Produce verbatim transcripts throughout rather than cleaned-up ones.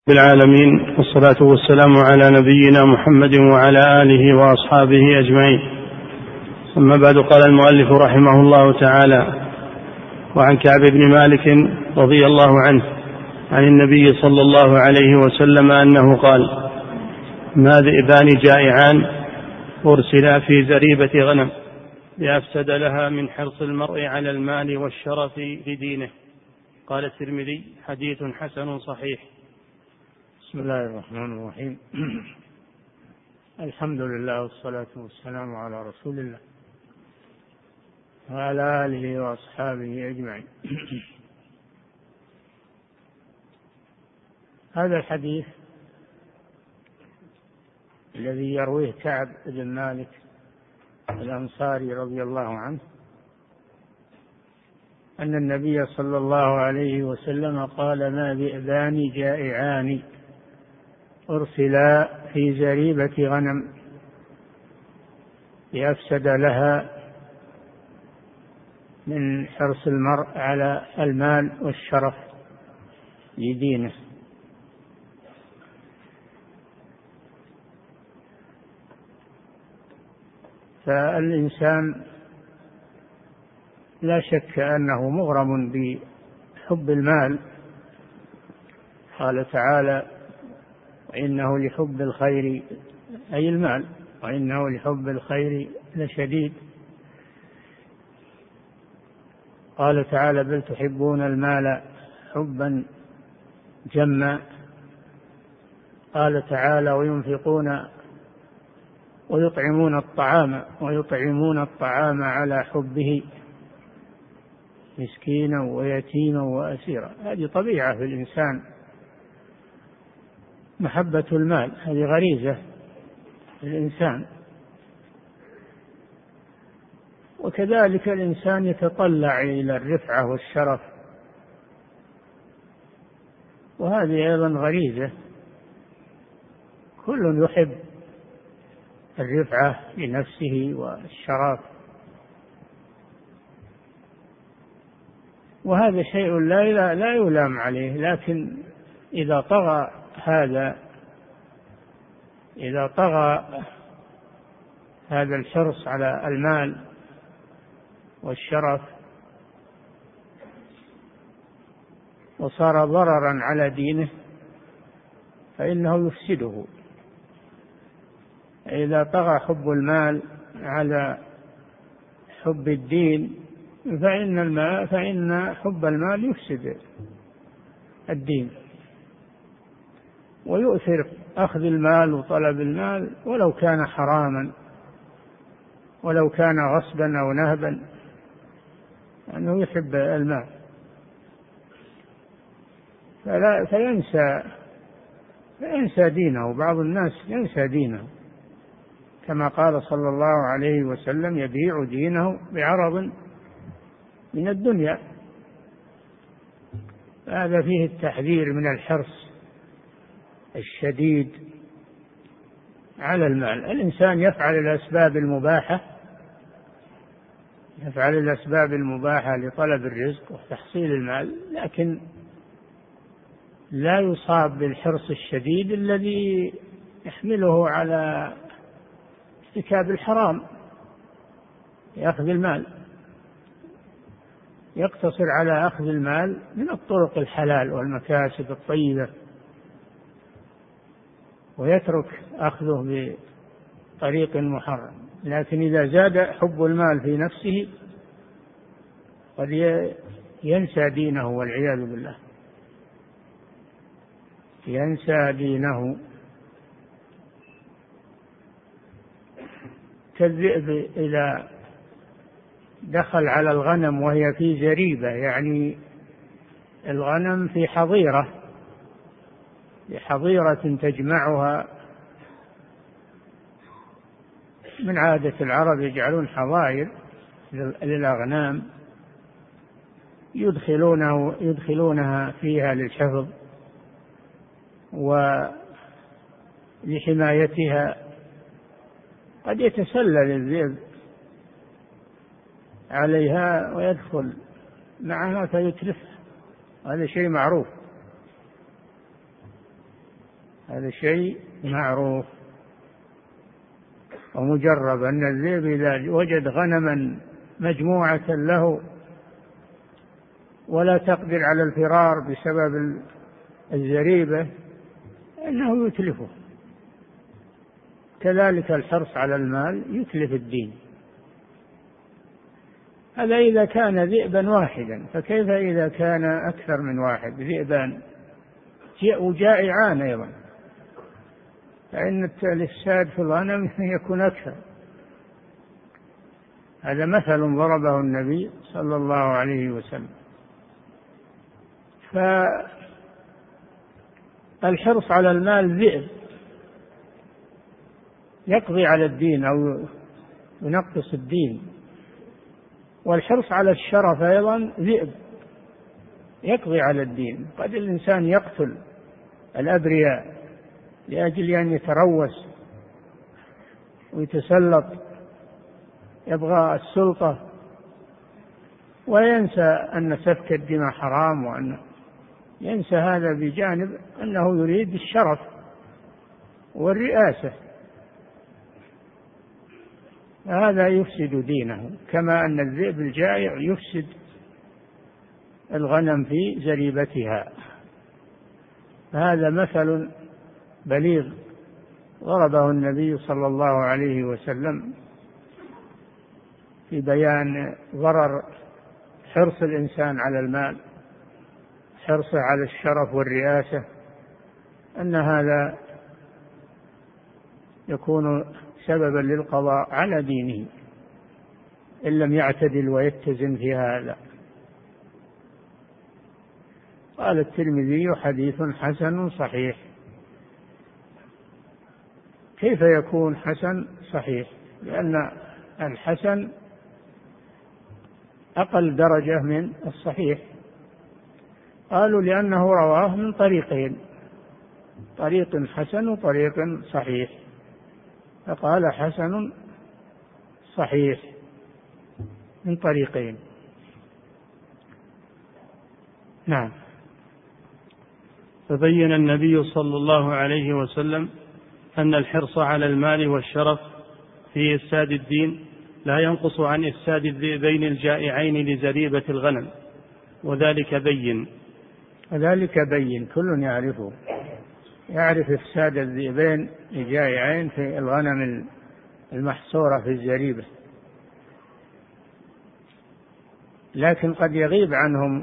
بالعالمين، والصلاة والسلام على نبينا محمد وعلى آله وأصحابه أجمعين. أما بعد، قال المؤلف رحمه الله تعالى: وعن كعب بن مالك رضي الله عنه عن النبي صلى الله عليه وسلم أنه قال: ما ذئبان جائعان أرسلا في زريبة غنم لأفسد لها من حرص المرء على المال والشرف لدينه. قال الترمذي: حديث حسن صحيح. بسم الله الرحمن الرحيم. الحمد لله والصلاة والسلام على رسول الله وعلى آله وأصحابه أجمعين. هذا الحديث الذي يرويه كعب بن مالك الأنصاري رضي الله عنه أن النبي صلى الله عليه وسلم قال: ما ذئبان جائعان أرسلا في زريبة غنم لأفسد لها من حرص المرء على المال والشرف لدينه. فالإنسان لا شك أنه مغرم بحب المال. قال تعالى: وإنه لحب الخير، أي المال، وإنه لحب الخير لشديد. قال تعالى: بل تحبون المال حبا جما. قال تعالى: وينفقون ويطعمون الطعام ويطعمون الطعام على حبه مسكينا ويتيما وأسيرا. هذه طبيعة في الإنسان، محبة المال، هذه غريزة في الإنسان. وكذلك الإنسان يتطلع إلى الرفعة والشرف، وهذه أيضا غريزة. كل يحب الرفعة لنفسه والشرف، وهذا شيء لا لا يلام عليه. لكن إذا طغى هذا إذا طغى هذا الحرص على المال والشرف وصار ضررا على دينه فإنه يفسده. إذا طغى حب المال على حب الدين فإن المال فإن حب المال يفسد الدين، ويؤثر أخذ المال وطلب المال ولو كان حراما، ولو كان غصبا أو نهبا، أنه يحب المال فلا فينسى فينسى دينه. بعض الناس ينسى دينه، كما قال صلى الله عليه وسلم: يبيع دينه بعرض من الدنيا. هذا فيه التحذير من الحرص الشديد على المال. الإنسان يفعل الأسباب المباحة يفعل الأسباب المباحة لطلب الرزق وتحصيل المال، لكن لا يصاب بالحرص الشديد الذي يحمله على ارتكاب الحرام يأخذ المال. يقتصر على أخذ المال من الطرق الحلال والمكاسب الطيبة، ويترك أخذه بطريق محرم. لكن إذا زاد حب المال في نفسه قد ينسى دينه، والعياذ بالله، ينسى دينه. كالذئب إذا دخل على الغنم وهي في زريبة، يعني الغنم في حظيرة حظيرة تجمعها. من عادة العرب يجعلون حظائر للأغنام يدخلونه يدخلونها فيها للحفظ ولحمايتها. قد يتسلل الذئب عليها ويدخل معها فيتلفها، هذا شيء معروف. هذا شيء معروف ومجرب أن الذئب إذا وجد غنما مجموعة له ولا تقدر على الفرار بسبب الزريبة إنه يتلفه. كذلك الحرص على المال يتلف الدين. هذا إذا كان ذئبا واحدا، فكيف إذا كان أكثر من واحد، ذئبان وجائعان أيضا، فإن الإفساد في الغنم يكون أكثر. هذا مثل ضربه النبي صلى الله عليه وسلم. فالحرص على المال ذئب يقضي على الدين أو ينقص الدين، والحرص على الشرف أيضا ذئب يقضي على الدين. قد الإنسان يقتل الأبرياء لأجل أن يتروس ويتسلط، يبغى السلطة وينسى أن سفك الدماء حرام، وأن ينسى هذا بجانب أنه يريد الشرف والرئاسة. هذا يفسد دينه، كما أن الذئب الجائع يفسد الغنم في زريبتها. هذا مثل بليغ ضربه النبي صلى الله عليه وسلم في بيان ضرر حرص الإنسان على المال، حرصه على الشرف والرئاسة، أن هذا يكون سببا للقضاء على دينه إن لم يعتدل ويتزن في هذا. قال الترمذي حديث حسن صحيح. كيف يكون حسن صحيح؟ لأن الحسن أقل درجة من الصحيح. قالوا لأنه رواه من طريقين، طريق حسن وطريق صحيح، فقال حسن صحيح من طريقين. نعم. فبين النبي صلى الله عليه وسلم أن الحرص على المال والشرف في إفساد الدين لا ينقص عن إفساد الذئبين الجائعين لزريبة الغنم، وذلك بين وذلك بين كل يعرفه، يعرف إفساد الذئبين الجائعين في الغنم المحصورة في الزريبة، لكن قد يغيب عنهم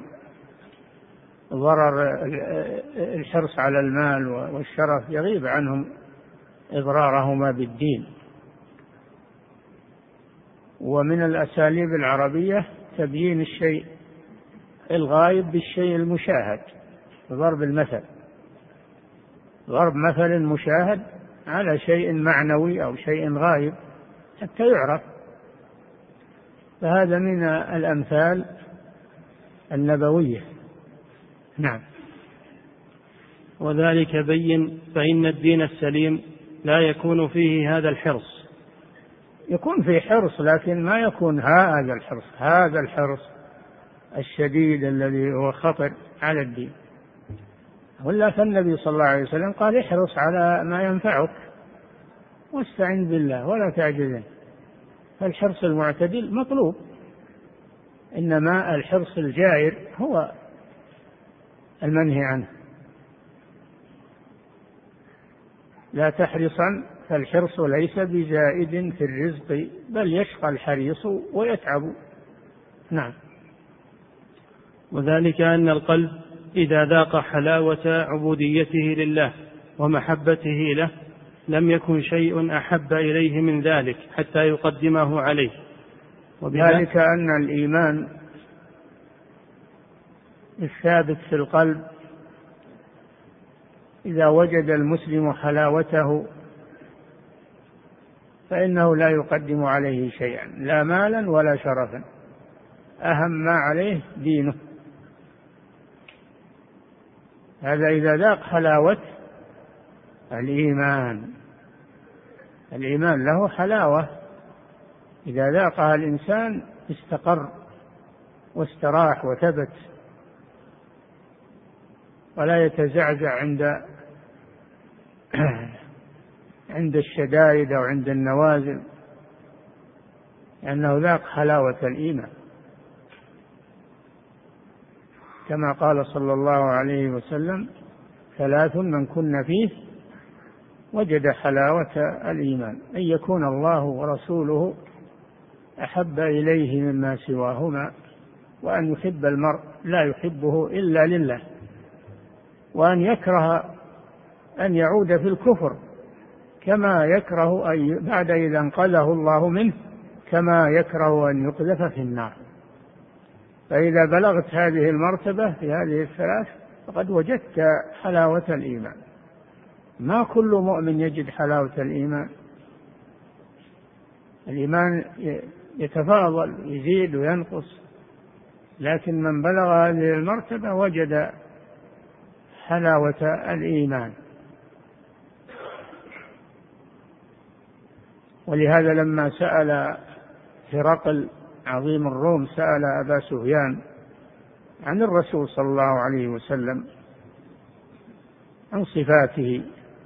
ضرر الحرص على المال والشرف، يغيب عنهم إضرارهما بالدين. ومن الأساليب العربية تبيين الشيء الغايب بالشيء المشاهد، ضرب المثل، ضرب مثل مشاهد على شيء معنوي أو شيء غايب حتى يعرف. فهذا من الأمثال النبوية. نعم. وذلك بين فإن الدين السليم لا يكون فيه هذا الحرص. يكون فيه حرص لكن ما يكون هذا الحرص، هذا الحرص الشديد الذي هو خطر على الدين. ولا فالنبي صلى الله عليه وسلم قال احرص على ما ينفعك واستعن بالله ولا تعجزن. فالحرص المعتدل مطلوب، إنما الحرص الجائر هو المنهي عنه. لا تحرصن، فالحرص ليس بزائد في الرزق بل يشقى الحريص ويتعب. نعم. وذلك أن القلب إذا ذاق حلاوة عبوديته لله ومحبته له لم يكن شيء أحب إليه من ذلك حتى يقدمه عليه. وذلك أن الإيمان الثابت في القلب إذا وجد المسلم حلاوته فإنه لا يقدم عليه شيئا، لا مالا ولا شرفا، أهم ما عليه دينه. هذا إذا ذاق حلاوة الإيمان. الإيمان له حلاوة، إذا ذاقها الإنسان استقر واستراح وثبت ولا يتزعزع عند عند الشدائد أو عند النوازل، لأنه ذاق حلاوة الإيمان، كما قال صلى الله عليه وسلم: ثلاث من كن فيه وجد حلاوة الإيمان، أن يكون الله ورسوله أحب إليه مما سواهما، وأن يحب المرء لا يحبه إلا لله، وأن يكره أن يعود في الكفر، كما يكره أن بعد إذا انقذه الله منه، كما يكره أن يقذف في النار. فإذا بلغت هذه المرتبة في هذه الثلاث فقد وجدت حلاوة الإيمان. ما كل مؤمن يجد حلاوة الإيمان، الإيمان يتفاضل يزيد وينقص، لكن من بلغ هذه المرتبة وجد حلاوة الإيمان. ولهذا لما سأل هرقل عظيم الروم سأل أبا سفيان عن الرسول صلى الله عليه وسلم عن صفاته،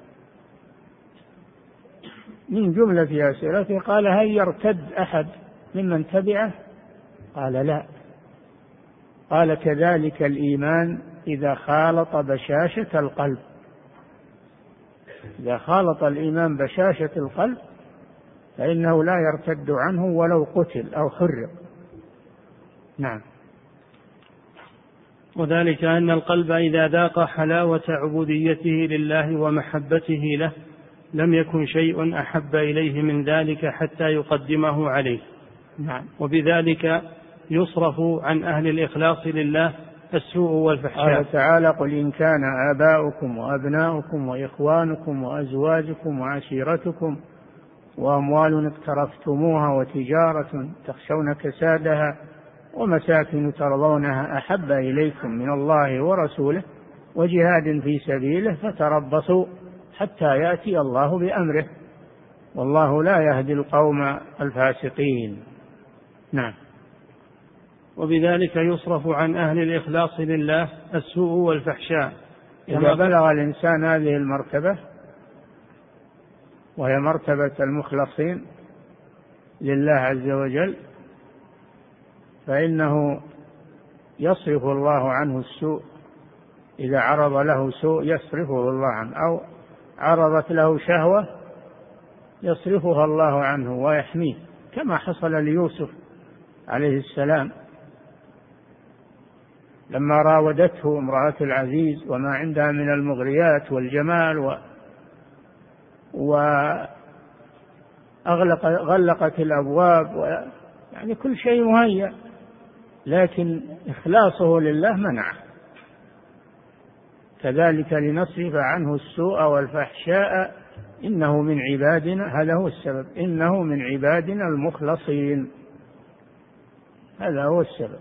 من جملة أسئلته قال: هل يرتد أحد ممن تبعه؟ قال: لا. قال: كذلك الإيمان إذا خالط بشاشة القلب، إذا خالط الإيمان بشاشة القلب فإنه لا يرتد عنه ولو قتل أو حرق. نعم. وذلك أن القلب إذا ذاق حلاوة عبوديته لله ومحبته له لم يكن شيء أحب إليه من ذلك حتى يقدمه عليه. نعم. وبذلك يصرف عن أهل الإخلاص لله السوء والفحشاء. قال تعالى: قل إن كان آباؤكم وأبناؤكم وإخوانكم وأزواجكم وعشيرتكم وأموال اقترفتموها وتجارة تخشون كسادها ومساكن ترضونها أحب إليكم من الله ورسوله وجهاد في سبيله فتربصوا حتى يأتي الله بأمره والله لا يهدي القوم الفاسقين. نعم. وبذلك يصرف عن أهل الإخلاص لله السوء والفحشاء. إذا بلغ الإنسان هذه المرتبة وهي مرتبة المخلصين لله عز وجل فإنه يصرف الله عنه السوء، إذا عرض له سوء يصرفه الله عنه، أو عرضت له شهوة يصرفها الله عنه ويحميه، كما حصل ليوسف عليه السلام لما راودته امرأة العزيز وما عندها من المغريات والجمال و وغلقت الأبواب و... يعني كل شيء مهيأ، لكن إخلاصه لله منعه. كذلك لنصرف عنه السوء والفحشاء إنه من عبادنا، هذا هو السبب، إنه من عبادنا المخلصين، هذا هو السبب.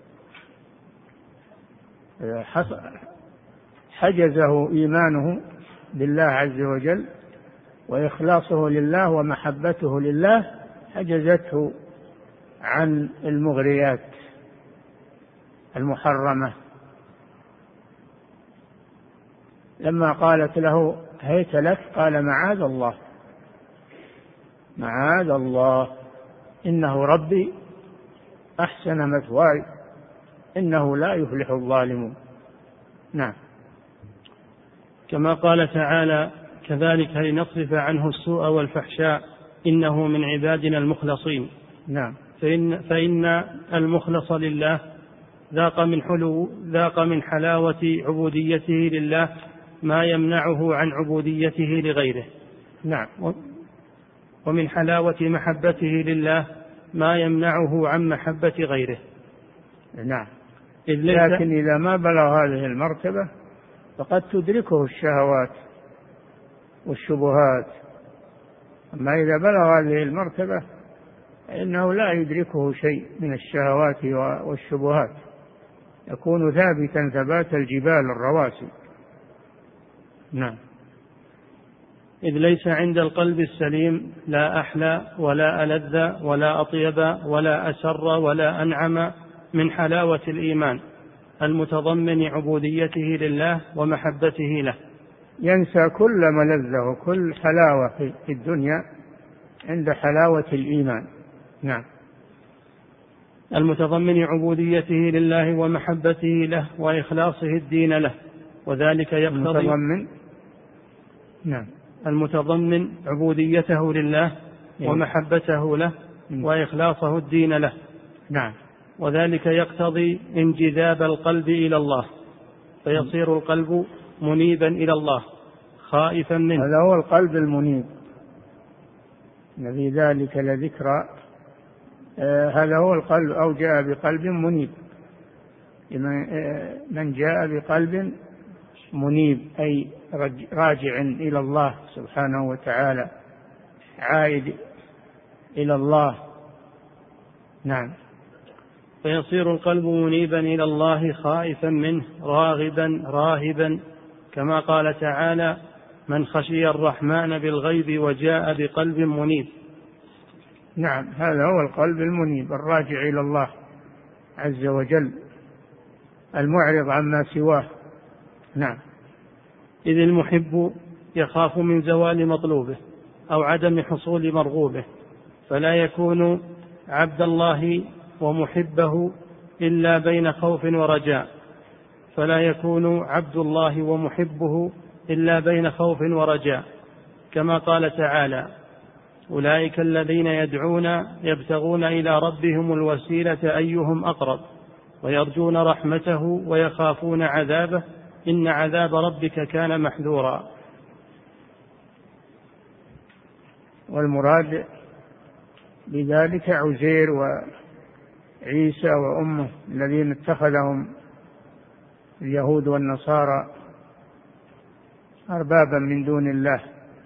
حجزه إيمانه بالله عز وجل وإخلاصه لله ومحبته لله حجزته عن المغريات المحرمة. لما قالت له هيت لك قال: معاذ الله معاذ الله إنه ربي أحسن مثواي إنه لا يفلح الظالمون. نعم. كما قال تعالى: كذلك لنصرف عنه السوء والفحشاء إنه من عبادنا المخلصين. نعم. فإن, فإن المخلص لله ذاق من حلو ذاق من حلاوة عبوديته لله ما يمنعه عن عبوديته لغيره. نعم. ومن حلاوة محبته لله ما يمنعه عن محبة غيره. نعم. لكن إذا ما بلغ هذه المرتبة فقد تدركه الشهوات والشبهات، أما إذا بلغ هذه المرتبة فإنه لا يدركه شيء من الشهوات والشبهات، يكون ثابتا ثبات الجبال الرواسي. نعم. إذ ليس عند القلب السليم لا أحلى ولا ألذ ولا أطيب ولا أسر ولا أنعم من حلاوة الإيمان المتضمن عبوديته لله ومحبته له. ينسى كل ملذة وكل حلاوة في الدنيا عند حلاوة الإيمان. نعم. المتضمن عبوديته لله ومحبته له وإخلاصه الدين له، وذلك يقتضي المتضمن نعم المتضمن عبوديته لله ومحبته له وإخلاصه الدين له. نعم. وذلك يقتضي انجذاب القلب إلى الله، فيصير القلب منيبا إلى الله خائفا منه. هذا هو القلب المنيب، إن في ذلك لذكرى. آه هذا هو القلب، أو جاء بقلب منيب. آه من جاء بقلب منيب أي راجع إلى الله سبحانه وتعالى، عائد إلى الله. نعم. فيصير القلب منيبا إلى الله خائفا منه راغبا راهبا، كما قال تعالى: من خشي الرحمن بالغيب وجاء بقلب منيب. نعم، هذا هو القلب المنيب الراجع إلى الله عز وجل، المعرض عما سواه. نعم. إذ المحب يخاف من زوال مطلوبه أو عدم حصول مرغوبه، فلا يكون عبد الله ومحبه إلا بين خوف ورجاء، فلا يكون عبد الله ومحبه إلا بين خوف ورجاء، كما قال تعالى: أولئك الذين يدعون يبتغون إلى ربهم الوسيلة أيهم أقرب ويرجون رحمته ويخافون عذابه إن عذاب ربك كان محذورا. والمراد بذلك عزير وعيسى وأمه الذين اتخذهم اليهود والنصارى أربابا من دون الله.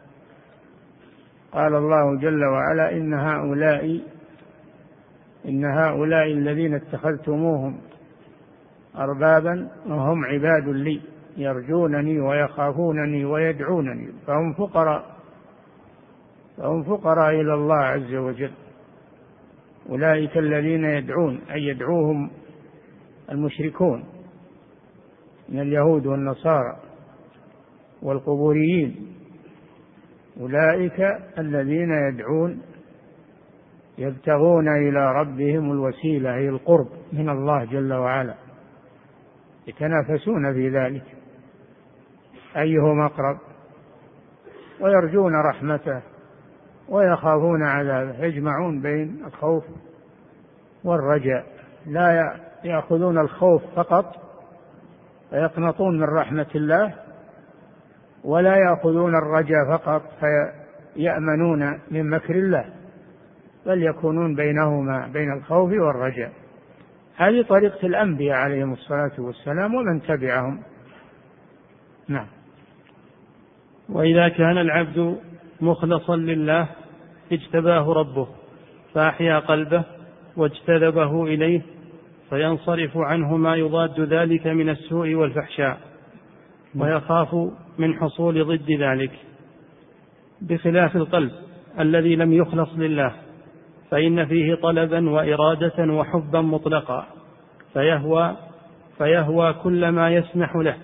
قال الله جل وعلا: إن هؤلاء إن هؤلاء الذين اتخذتموهم أربابا وهم عباد لي يرجونني ويخافونني ويدعونني فهم فقراء فهم فقراء إلى الله عز وجل. أولئك الذين يدعون أي يدعوهم المشركون من اليهود والنصارى والقبوريين، أولئك الذين يدعون يبتغون إلى ربهم الوسيلة أي القرب من الله جل وعلا، يتنافسون في ذلك أيهم أقرب، ويرجون رحمته ويخافون عذابه، يجمعون بين الخوف والرجاء، لا يأخذون الخوف فقط فيقنطون من رحمة الله، ولا يأخذون الرجاء فقط فيأمنون من مكر الله، بل يكونون بينهما بين الخوف والرجاء. هذه طريقة الأنبياء عليهم الصلاة والسلام ومن تبعهم. نعم. وإذا كان العبد مخلصا لله اجتباه ربه فأحيا قلبه واجتذبه إليه، فينصرف عنه ما يضاد ذلك من السوء والفحشاء، ويخاف من حصول ضد ذلك، بخلاف القلب الذي لم يخلص لله، فإن فيه طلبا وإرادة وحبا مطلقا، فيهوى فيهوى كل ما يسمح له.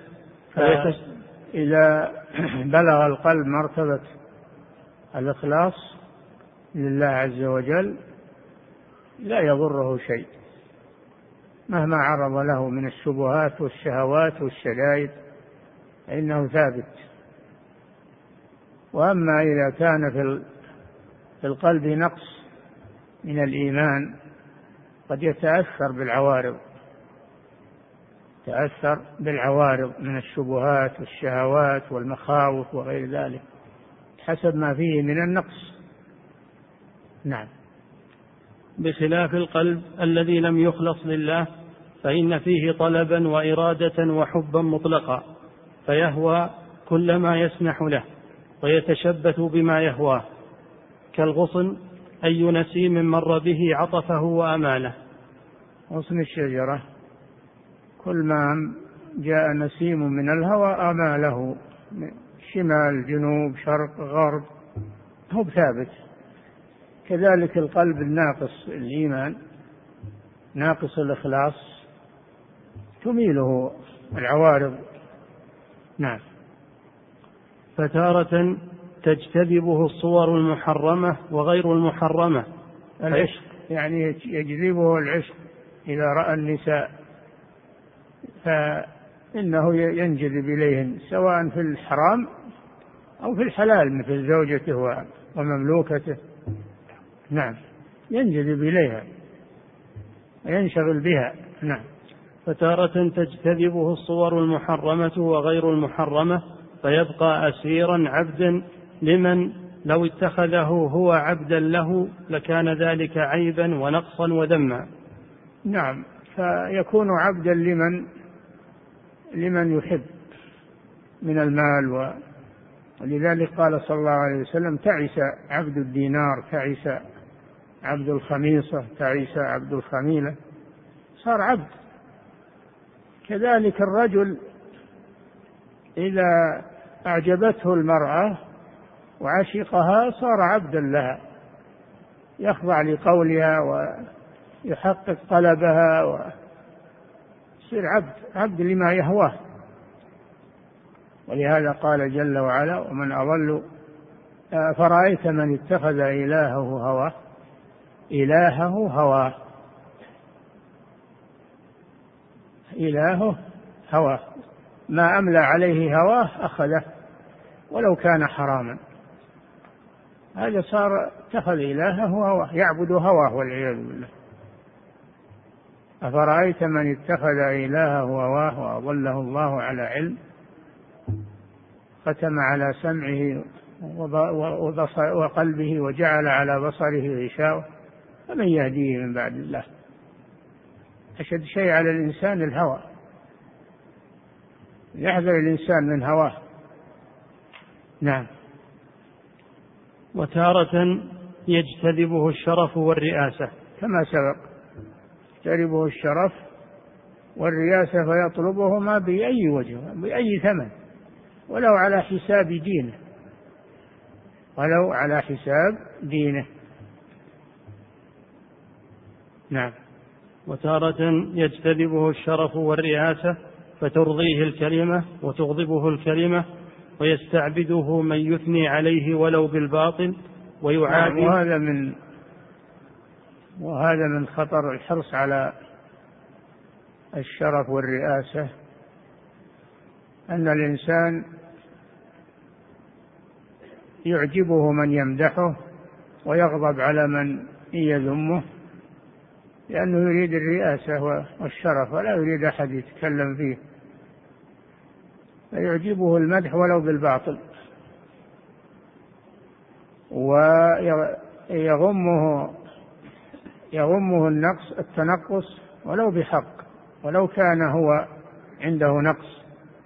إذا بلغ القلب مرتبة الإخلاص لله عز وجل لا يضره شيء مهما عرض له من الشبهات والشهوات والشدائد، فإنه ثابت. وأما إذا كان في القلب نقص من الإيمان قد يتأثر بالعوارض تأثر بالعوارض من الشبهات والشهوات والمخاوف وغير ذلك حسب ما فيه من النقص. نعم. بخلاف القلب الذي لم يخلص لله، فإن فيه طلبا وإرادة وحبا مطلقا، فيهوى كل ما يسمح له ويتشبث بما يهواه، كالغصن أي نسيم مر به عطفه وأماله. غصن الشجرة كل ما جاء نسيم من الهوى أماله، شمال جنوب شرق غرب، هو ثابت. كذلك القلب الناقص الإيمان ناقص الإخلاص تميله العوارض. نعم. فتارة تجتذبه الصور المحرمة وغير المحرمة. العشق يعني يجذبه العشق إذا رأى النساء فإنه ينجذب إليهن سواء في الحرام أو في الحلال مثل زوجته ومملوكته. نعم ينجذب إليها وينشغل بها. نعم. فتارة تجتذبه الصور المحرمة وغير المحرمة فيبقى أسيرا عبدا لمن لو اتخذه هو عبدا له لكان ذلك عيبا ونقصا وذما. نعم فيكون عبدا لمن لمن يحب من المال و... ولذلك قال صلى الله عليه وسلم تعس عبد الدينار، تعس عبد الخميصة، تعس عبد الخميلة، صار عبد. كذلك الرجل إذا أعجبته المرأة وعشقها صار عبدا لها، يخضع لقولها ويحقق طلبها ويصير عبد عبد لما يهواه. ولهذا قال جل وعلا ومن أضل فرأيت من اتخذ إلهه هواه إلهه هواه إلهه هواه ما أملى عليه هواه أخذه ولو كان حراما. هذا صار اتخذ إلهه هواه يعبد هواه والعياذ بالله. أفرأيت من اتخذ إلهه هواه وأضله الله على علم ختم على سمعه وقلبه وجعل على بصره غشاوة فمن يهديه من بعد الله. أشد شيء على الإنسان الهوى، يحذر الإنسان من هواه. نعم. وتارة يجتذبه الشرف والرئاسة كما سبق، يجتذبه الشرف والرئاسة فيطلبهما بأي وجه بأي ثمن ولو على حساب دينه ولو على حساب دينه. نعم. وتارة يجتذبه الشرف والرئاسة فترضيه الكلمة وتغضبه الكلمة ويستعبده من يثني عليه ولو بالباطل ويعادي. وهذا من وهذا من خطر الحرص على الشرف والرئاسة، أن الإنسان يعجبه من يمدحه ويغضب على من يذمه، لأنه يريد الرئاسة والشرف ولا يريد أحد يتكلم فيه، فيعجبه المدح ولو بالباطل ويغمه يغمه النقص التنقص ولو بحق ولو كان هو عنده نقص.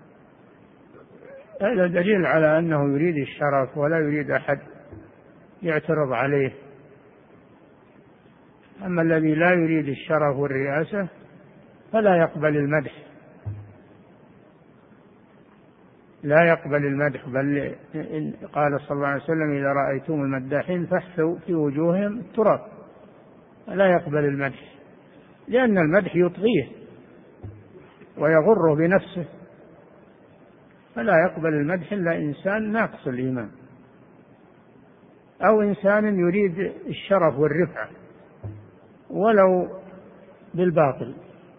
هذا دليل على أنه يريد الشرف ولا يريد أحد يعترض عليه. أما الذي لا يريد الشرف والرئاسة فلا يقبل المدح، لا يقبل المدح، بل قال صلى الله عليه وسلم إذا رأيتم المداحين فاحثوا في وجوههم التراب. لا يقبل المدح لأن المدح يطغيه ويغره بنفسه، فلا يقبل المدح إلا إنسان ناقص الإيمان أو إنسان يريد الشرف والرفعة ولو بالباطل.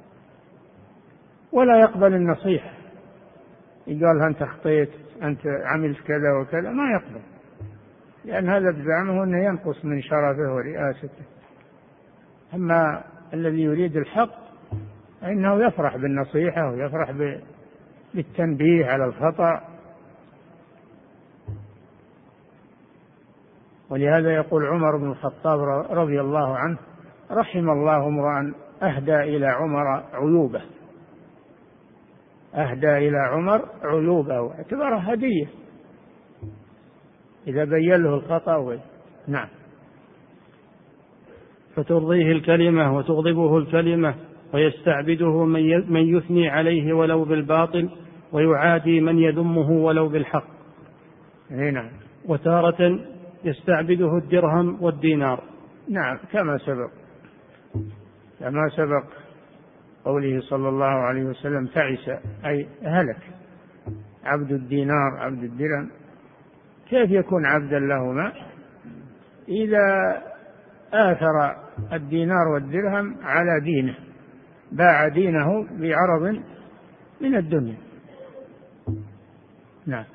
ولا يقبل النصيحة، يقال أنت أخطيت أنت عملت كذا وكذا، ما يقبل، لأن هذا بزعمه أنه ينقص من شرفه ورئاسته. أما الذي يريد الحق فإنه يفرح بالنصيحة ويفرح بالتنبيه على الخطأ. ولهذا يقول عمر بن الخطاب رضي الله عنه رحم الله امرأ أهدى إلى عمر عيوبه، أهدى إلى عمر عيوبه واعتبرها هدية إذا بين له الخطأ. نعم. فترضيه الكلمة وتغضبه الكلمة ويستعبده من يثني عليه ولو بالباطل ويعادي من يذمه ولو بالحق. نعم. وتارة يستعبده الدرهم والدينار. نعم كما سبق كما سبق قوله صلى الله عليه وسلم تعس أي هلك عبد الدينار عبد الدرهم كيف يكون عبدا لهما إذا آثر الدينار والدرهم على دينه، باع دينه بعرض من الدنيا. نعم.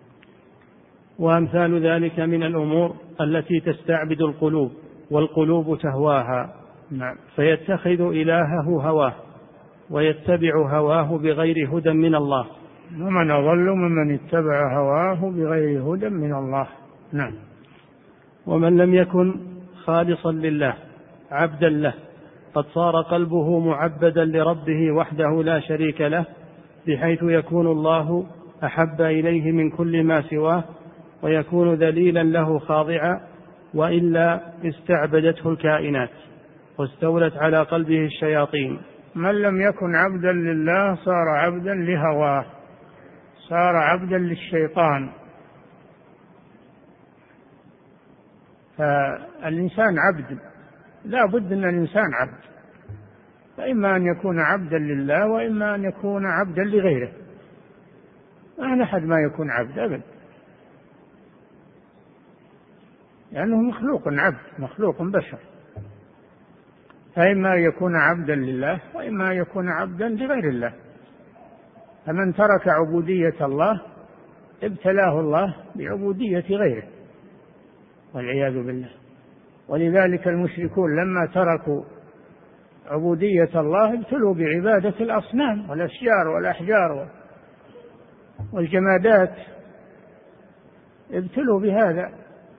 وأمثال ذلك من الأمور التي تستعبد القلوب والقلوب تهواها، نعم. فيتخذ إلهه هواه ويتبع هواه بغير هدى من الله. ومن أضل ممن اتبع هواه بغير هدى من الله. نعم. ومن لم يكن خالصا لله عبدا له قد صار قلبه معبدا لربه وحده لا شريك له، بحيث يكون الله أحب إليه من كل ما سواه، ويكون ذليلا له خاضعا، وإلا استعبدته الكائنات واستولت على قلبه الشياطين. من لم يكن عبدا لله صار عبدا لهواه، صار عبدا للشيطان. فالإنسان عبد، لا بد أن الإنسان عبد، فإما أن يكون عبدا لله وإما أن يكون عبدا لغيره. ما أحد ما يكون عبد أبدا، لأنه مخلوق عبد، مخلوق بشر، فإما يكون عبدا لله وإما يكون عبدا لغير الله. فمن ترك عبودية الله ابتلاه الله بعبودية غيره والعياذ بالله. ولذلك المشركون لما تركوا عبودية الله ابتلوا بعبادة الأصنام والأشجار والأحجار والجمادات، ابتلوا بهذا.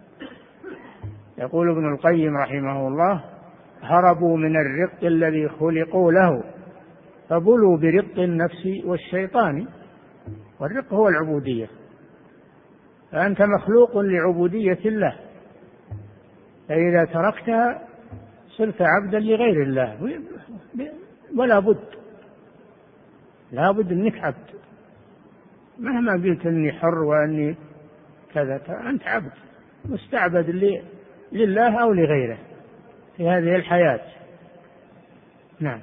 يقول ابن القيم رحمه الله: هربوا من الرق الذي خلقوا له فبلوا برق النفس والشيطان. والرق هو العبودية، فأنت مخلوق لعبودية الله، فإذا تركتها صرت عبدا لغير الله، ولا بد لا بد أنك عبد، مهما قلت أني حر وأني كذا، أنت عبد مستعبد لله أو لغيره في هذه الحياة. نعم.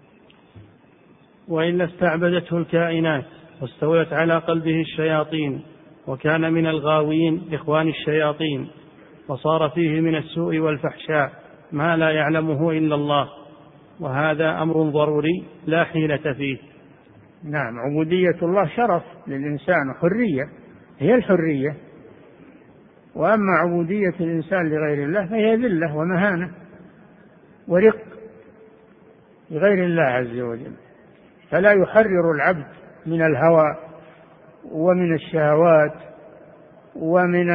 وإلا استعبدته الكائنات واستولت على قلبه الشياطين، وكان من الغاوين إخوان الشياطين، وصار فيه من السوء والفحشاء ما لا يعلمه إلا الله، وهذا أمر ضروري لا حيلة فيه. نعم. عبودية الله شرف للإنسان وحرية، هي الحرية، وأما عبودية الإنسان لغير الله فهي ذلة ومهانة ورق لغير الله عز وجل. فلا يحرر العبد من الهوى ومن الشهوات ومن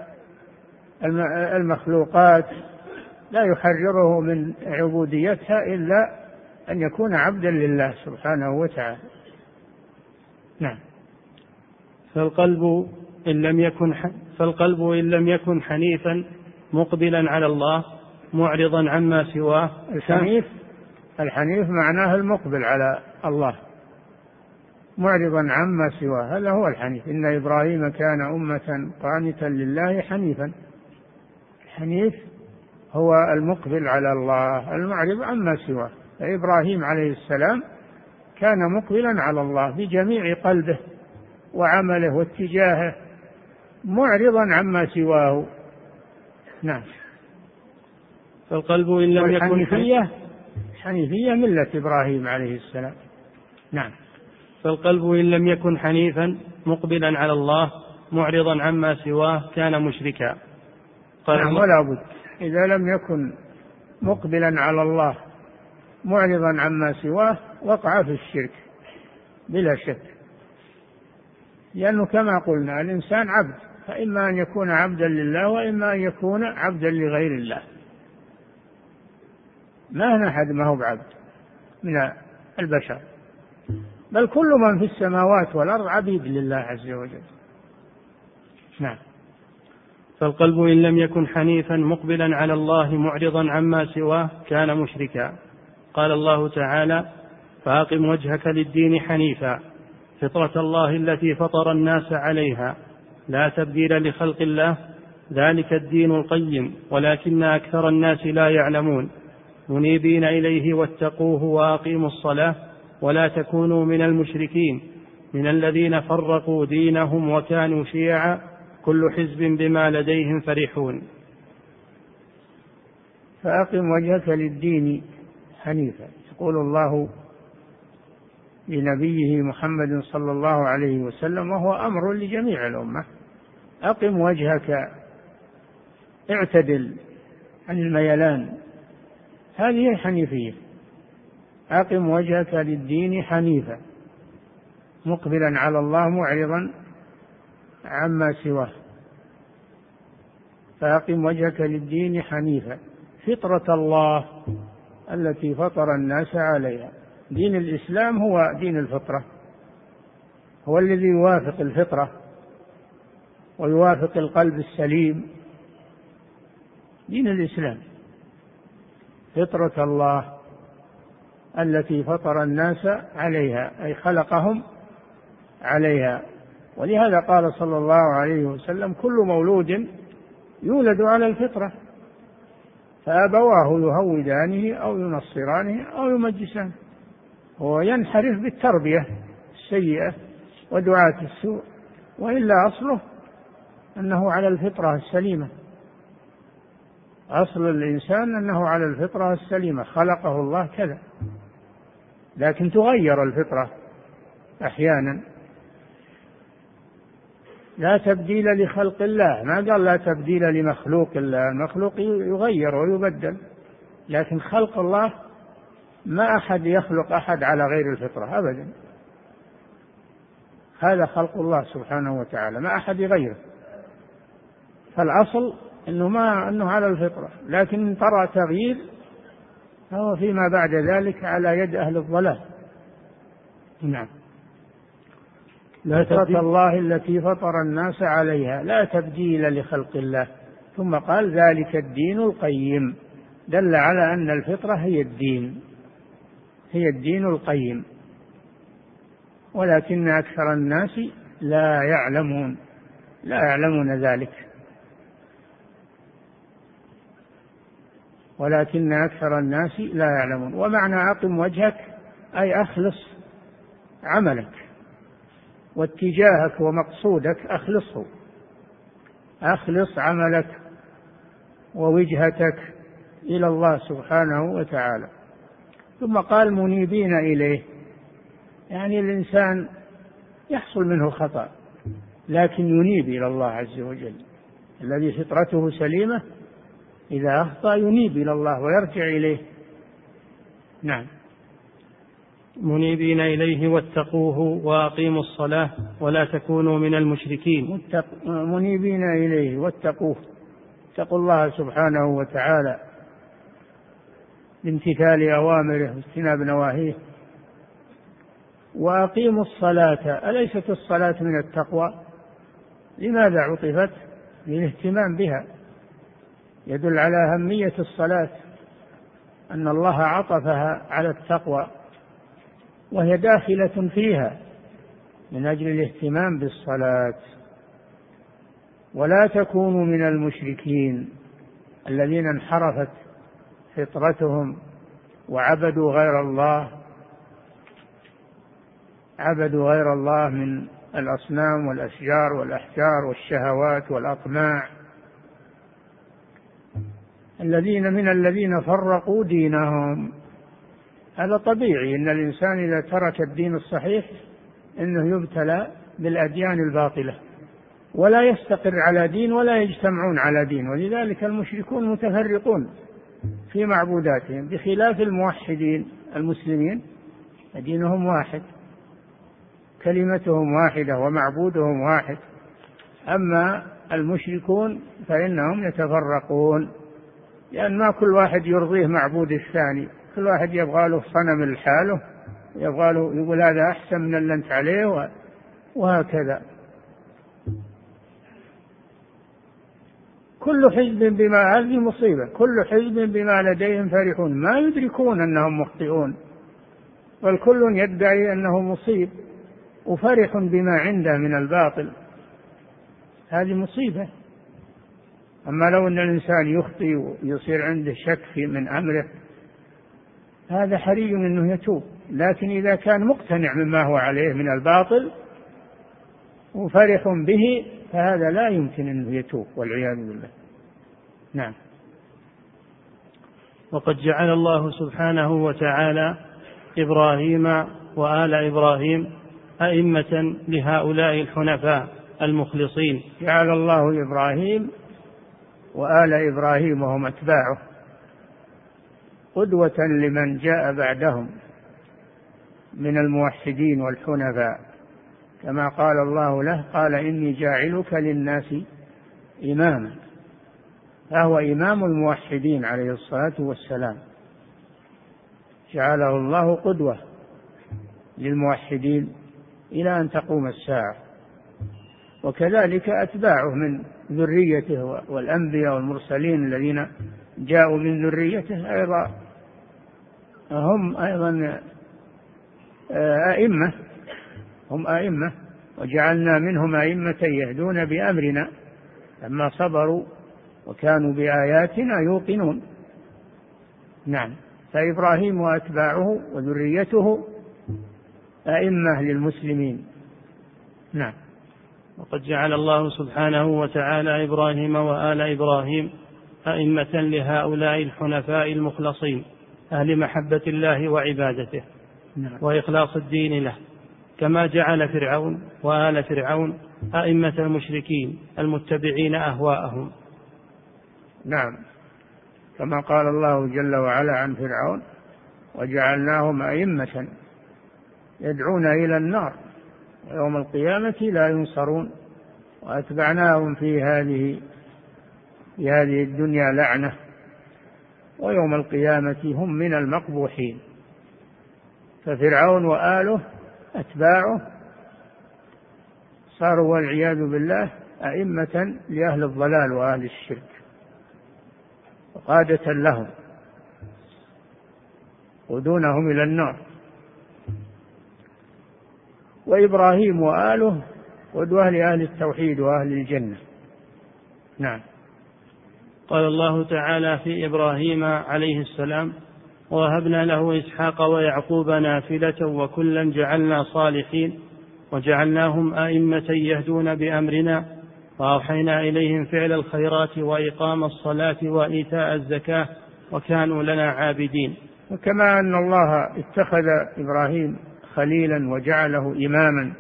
المخلوقات، لا يحرره من عبوديتها إلا أن يكون عبدا لله سبحانه وتعالى. نعم. فالقلب إن لم يكن فالقلب إن لم يكن حنيفا مقبلا على الله معرضا عما سواه. الحنيف الحنيف معناه المقبل على الله معرضا عما سواه، هذا هو الحنيف. إن إبراهيم كان أمة قانتا لله حنيفا. الحنيف هو المقبل على الله المعرض عما سواه. فإبراهيم عليه السلام كان مقبلا على الله بجميع قلبه وعمله واتجاهه، معرضا عما سواه. نعم. فالقلب إن لم يكن حنيفية حنيفية ملة إبراهيم عليه السلام. نعم. فالقلب إن لم يكن حنيفا مقبلا على الله معرضا عما سواه كان مشركا. نعم. ولا بد، إذا لم يكن مقبلا على الله معرضا عما سواه وقع في الشرك بلا شك، لأنه كما قلنا الإنسان عبد، فإما أن يكون عبدا لله وإما أن يكون عبدا لغير الله. ما أحد ما هو بعبد من البشر، بل كل من في السماوات والأرض عبيد لله عز وجل. نعم. فالقلب إن لم يكن حنيفا مقبلا على الله معرضا عما سواه كان مشركا. قال الله تعالى: فأقم وجهك للدين حنيفا فطرة الله التي فطر الناس عليها لا تبديل لخلق الله ذلك الدين القيم ولكن أكثر الناس لا يعلمون منيبين إليه واتقوه وأقيموا الصلاة ولا تكونوا من المشركين من الذين فرقوا دينهم وكانوا شيعا كل حزب بما لديهم فرحون. فأقم وجهك للدين حنيفا، يقول الله لنبيه محمد صلى الله عليه وسلم وهو أمر لجميع الأمة: أقم وجهك، اعتدل عن الميلان، هذه الحنيفية. أقم وجهك للدين حنيفا مقبلا على الله معرضا عما سواه. فأقم وجهك للدين حنيفا فطرة الله التي فطر الناس عليها. دين الإسلام هو دين الفطرة، هو الذي يوافق الفطرة ويوافق القلب السليم. دين الإسلام فطرة الله التي فطر الناس عليها، أي خلقهم عليها. ولهذا قال صلى الله عليه وسلم: كل مولود يولد على الفطرة فأبواه يهودانه أو ينصرانه أو يمجسانه. هو ينحرف بالتربية السيئة ودعاة السوء، وإلا أصله أنه على الفطرة السليمة. أصل الإنسان أنه على الفطرة السليمة، خلقه الله كذا، لكن تغير الفطرة أحيانا. لا تبديل لخلق الله، ما قال لا تبديل لمخلوق الله، المخلوق يغير ويبدل، لكن خلق الله ما أحد يخلق أحد على غير الفطرة أبدا. هذا خلق الله سبحانه وتعالى، ما أحد يغيره. فالأصل أنه ما أنه على الفطرة، لكن ترى تغيير فهو فيما بعد ذلك على يد أهل الضلال. نعم. لا فطرة الله التي فطر الناس عليها لا تبديل لخلق الله. ثم قال: ذلك الدين القيم، دل على أن الفطرة هي الدين، هي الدين القيم، ولكن أكثر الناس لا يعلمون لا يعلمون ذلك ولكن أكثر الناس لا يعلمون. ومعنى أقم وجهك أي أخلص عملك واتجاهك ومقصودك، أخلصه، أخلص عملك ووجهتك إلى الله سبحانه وتعالى. ثم قال: منيبين إليه، يعني الإنسان يحصل منه خطأ لكن ينيب إلى الله عز وجل. الذي فطرته سليمة إذا أخطأ ينيب إلى الله ويرجع إليه. نعم. منيبين إليه واتقوه وأقيموا الصلاة ولا تكونوا من المشركين. منيبين إليه واتقوه، اتقوا الله سبحانه وتعالى بامتثال أوامره واجتناب نواهيه. وأقيموا الصلاة، أليست الصلاة من التقوى؟ لماذا عطفت؟ للاهتمام بها، يدل على أهمية الصلاة، أن الله عطفها على التقوى وهي داخلة فيها من أجل الاهتمام بالصلاة. ولا تكونوا من المشركين الذين انحرفت فطرتهم وعبدوا غير الله، عبدوا غير الله من الأصنام والأشجار والأحجار والشهوات والأطماع، الذين من الذين فرقوا دينهم. هذا طبيعي أن الإنسان إذا ترك الدين الصحيح أنه يبتلى بالأديان الباطلة، ولا يستقر على دين ولا يجتمعون على دين. ولذلك المشركون متفرقون في معبوداتهم، بخلاف الموحدين المسلمين دينهم واحد، كلمتهم واحدة ومعبودهم واحد. أما المشركون فإنهم يتفرقون، لأن ما كل واحد يرضيه معبود الثاني، كل واحد يبغى له صنم لحاله، يبغى له يقول هذا أحسن من اللي أنت عليه، وهكذا. كل حزب بما، هذه مصيبة، كل حزب بما لديهم فرحون، ما يدركون أنهم مخطئون، بل كل يدعي أنه مصيب وفرح بما عنده من الباطل. هذه مصيبة. أما لو أن الإنسان يخطئ ويصير عنده شك في من أمره، هذا حري أنه يتوب. لكن إذا كان مقتنع مما هو عليه من الباطل وفرح به، فهذا لا يمكن أنه يتوب والعياذ بالله. نعم. وقد جعل الله سبحانه وتعالى إبراهيم وآل إبراهيم أئمة لهؤلاء الحنفاء المخلصين. جعل الله إبراهيم وآل إبراهيم وهم أتباعه قدوة لمن جاء بعدهم من الموحدين والحنفاء، كما قال الله له: قال إني جاعلك للناس إماما، فهو إمام الموحدين عليه الصلاة والسلام، جعله الله قدوة للموحدين إلى أن تقوم الساعة. وكذلك أتباعه من ذريته والأنبياء والمرسلين الذين جاءوا من ذريته أيضا هم أيضا أئمة، هم أئمة، وجعلنا منهم أئمة يهدون بأمرنا لما صبروا وكانوا بآياتنا يوقنون. نعم. فإبراهيم وأتباعه وذريته أئمة للمسلمين. نعم. وقد جعل الله سبحانه وتعالى إبراهيم وآل إبراهيم أئمة لهؤلاء الحنفاء المخلصين أهل محبة الله وعبادته نعم. وإخلاص الدين له، كما جعل فرعون وآل فرعون أئمة المشركين المتبعين أهواءهم. نعم. كما قال الله جل وعلا عن فرعون: وجعلناهم أئمة يدعون إلى النار ويوم القيامة لا ينصرون، وأتبعناهم في هذه في هذه الدنيا لعنة ويوم القيامة هم من المقبوحين. ففرعون وآله أتباعه صاروا والعياذ بالله أئمة لأهل الضلال وأهل الشرك وقادة لهم ودونهم إلى النار. وإبراهيم وآله قدوة لأهل التوحيد وأهل الجنة. نعم. قال الله تعالى في إبراهيم عليه السلام: ووهبنا له إسحاق ويعقوب نافلة وكلا جعلنا صالحين وجعلناهم أئمة يهدون بأمرنا وأوحينا إليهم فعل الخيرات وإقام الصلاة وإيتاء الزكاة وكانوا لنا عابدين. وكما أن الله اتخذ إبراهيم خليلا وجعله إماما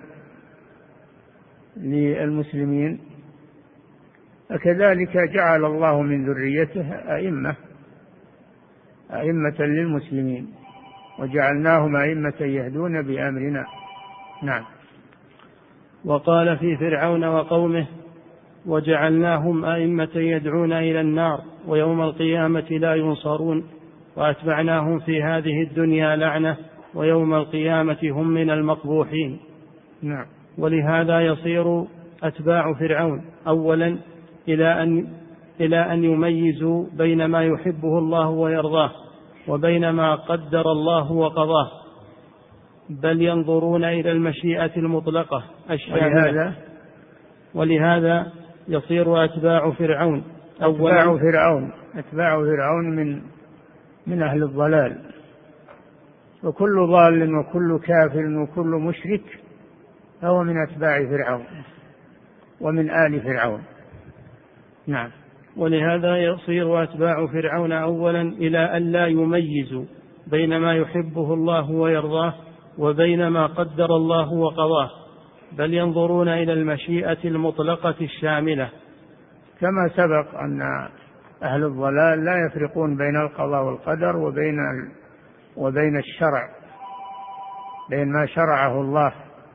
للمسلمين، فكذلك جعل الله من ذريته أئمة أئمة للمسلمين وجعلناهم أئمة يهدون بأمرنا. نعم. وقال في فرعون وقومه: وجعلناهم أئمة يدعون إلى النار ويوم القيامة لا ينصرون وأتبعناهم في هذه الدنيا لعنة ويوم القيامة هم من المقبوحين. نعم. ولهذا يصير أتباع فرعون أولا إلى أن إلى أن يميزوا بين ما يحبه الله ويرضاه وبين ما قدر الله وقضاه، بل ينظرون إلى المشيئة المطلقة الشاملة. ولهذا يصير أتباع فرعون أولا أتباع فرعون أتباع فرعون من من أهل الضلال، وكل ضال وكل كافر وكل مشرك فهو من أتباع فرعون ومن آل فرعون. نعم. ولهذا يصير أتباع فرعون أولا إلى أن لا يميزوا بين ما يحبه الله ويرضاه وبين ما قدر الله وقضاه، بل ينظرون إلى المشيئة المطلقة الشاملة. كما سبق أن أهل الضلال لا يفرقون بين القضاء والقدر وبين وبين الشرع، بين ما شرعه الله،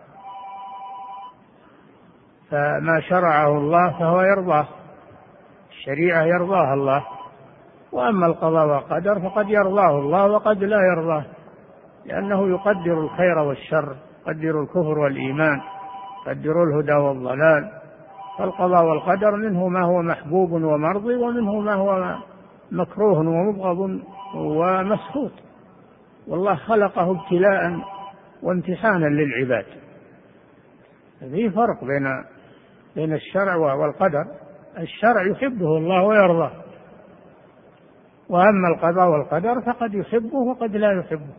فما شرعه الله فهو يرضاه، الشريعة يرضاها الله، وأما القضاء والقدر فقد يرضاه الله وقد لا يرضاه، لأنه يقدر الخير والشر، يقدر الكفر والإيمان، يقدر الهدى والضلال. فالقضاء والقدر منه ما هو محبوب ومرضي ومنه ما هو مكروه ومبغض ومسخوط، والله خلقه ابتلاء وامتحانا للعباد. في فرق بين بين الشرع والقدر. الشرع يحبه الله ويرضاه، وأما القضاء والقدر فقد يحبه وقد لا يحبه.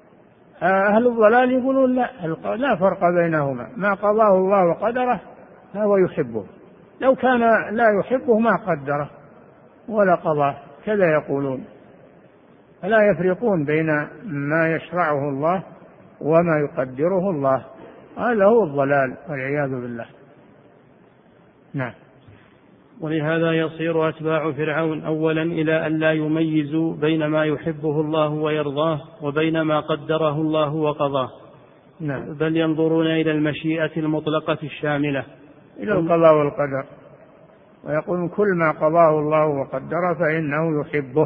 أهل الضلال يقولون لا لا فرق بينهما، ما قضاه الله وقدره فهو يحبه، لو كان لا يحبه ما قدره ولا قضاه، كذا يقولون، فلا يفرقون بين ما يشرعه الله وما يقدره الله، هذا هو الضلال والعياذ بالله. نعم. ولهذا يصير أتباع فرعون أولا إلى أن لا يميزوا بين ما يحبه الله ويرضاه وبين ما قدره الله وقضاه. نعم. بل ينظرون إلى المشيئة المطلقة الشاملة، إلى القضاء والقدر، ويقولون كل ما قضاه الله وقدره فإنه يحبه،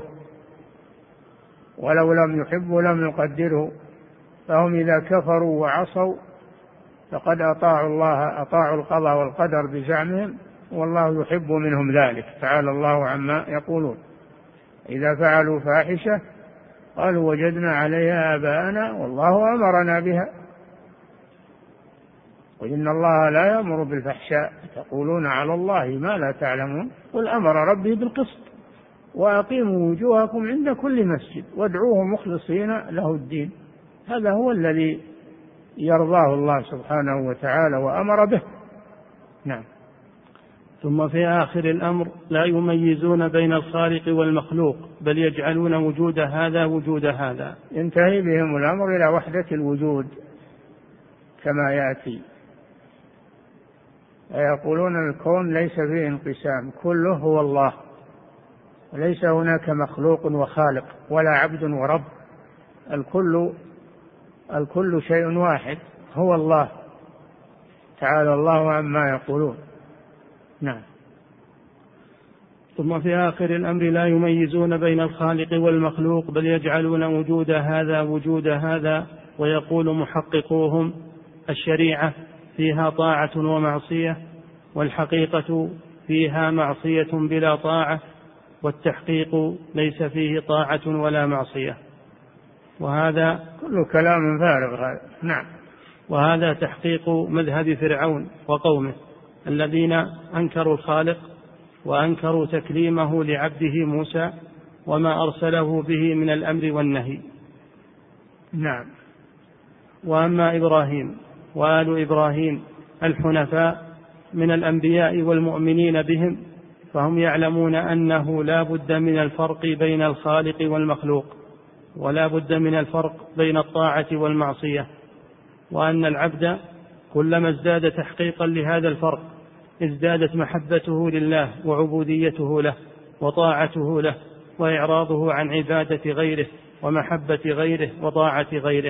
ولو لم يحبه لم يقدره، فهم إذا كفروا وعصوا فقد أطاعوا الله، أطاعوا القضاء والقدر بزعمهم، والله يحب منهم ذلك، تعالى الله عما يقولون. إذا فعلوا فاحشة قالوا وجدنا عليها آباءنا والله أمرنا بها، وإن الله لا يأمر بالفحشاء تقولون على الله ما لا تعلمون، قل أمر ربي بالقسط وأقيموا وجوهكم عند كل مسجد وادعوه مخلصين له الدين، هذا هو الذي يرضاه الله سبحانه وتعالى وأمر به. نعم. ثم في آخر الأمر لا يميزون بين الخالق والمخلوق، بل يجعلون وجود هذا وجود هذا، ينتهي بهم الأمر إلى وحدة الوجود كما يأتي، يقولون الكون ليس فيه انقسام، كله هو الله، وليس هناك مخلوق وخالق ولا عبد ورب، الكل الكل شيء واحد هو الله، تعالى الله عما يقولون. نعم. ثم في آخر الأمر لا يميزون بين الخالق والمخلوق، بل يجعلون وجود هذا وجود هذا، ويقول محققوهم الشريعة فيها طاعة ومعصية، والحقيقة فيها معصية بلا طاعة، والتحقيق ليس فيه طاعة ولا معصية، وهذا كل كلام فارغ هذا. نعم. وهذا تحقيق مذهب فرعون وقومه الذين أنكروا الخالق وأنكروا تكليمه لعبده موسى وما أرسله به من الأمر والنهي. نعم. وأما إبراهيم وآل إبراهيم الحنفاء من الأنبياء والمؤمنين بهم، فهم يعلمون أنه لا بد من الفرق بين الخالق والمخلوق، ولا بد من الفرق بين الطاعة والمعصية، وأن العبد كلما ازداد تحقيقا لهذا الفرق ازدادت محبته لله وعبوديته له وطاعته له وإعراضه عن عبادة غيره ومحبة غيره وطاعة غيره.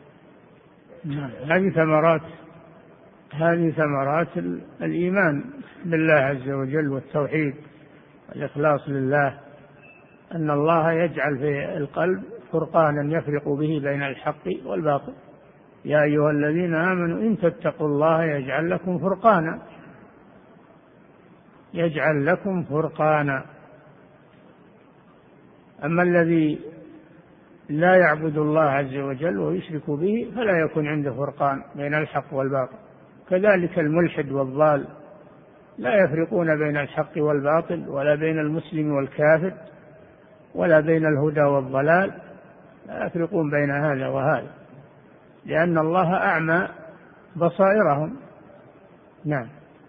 هذه ثمرات هذه ثمرات الإيمان بالله عز وجل والتوحيد والإخلاص لله، أن الله يجعل في القلب فرقانا يفرق به بين الحق والباطل. يا أيها الذين آمنوا إن تتقوا الله يجعل لكم فرقانا يجعل لكم فرقانا أما الذي لا يعبد الله عز وجل ويشرك به فلا يكون عنده فرقان بين الحق والباطل. كذلك الملحد والضال لا يفرقون بين الحق والباطل، ولا بين المسلم والكافر، ولا بين الهدى والضلال، لا يفرقون بين هذا وهذا، لأن الله أعمى بصائرهم. نعم.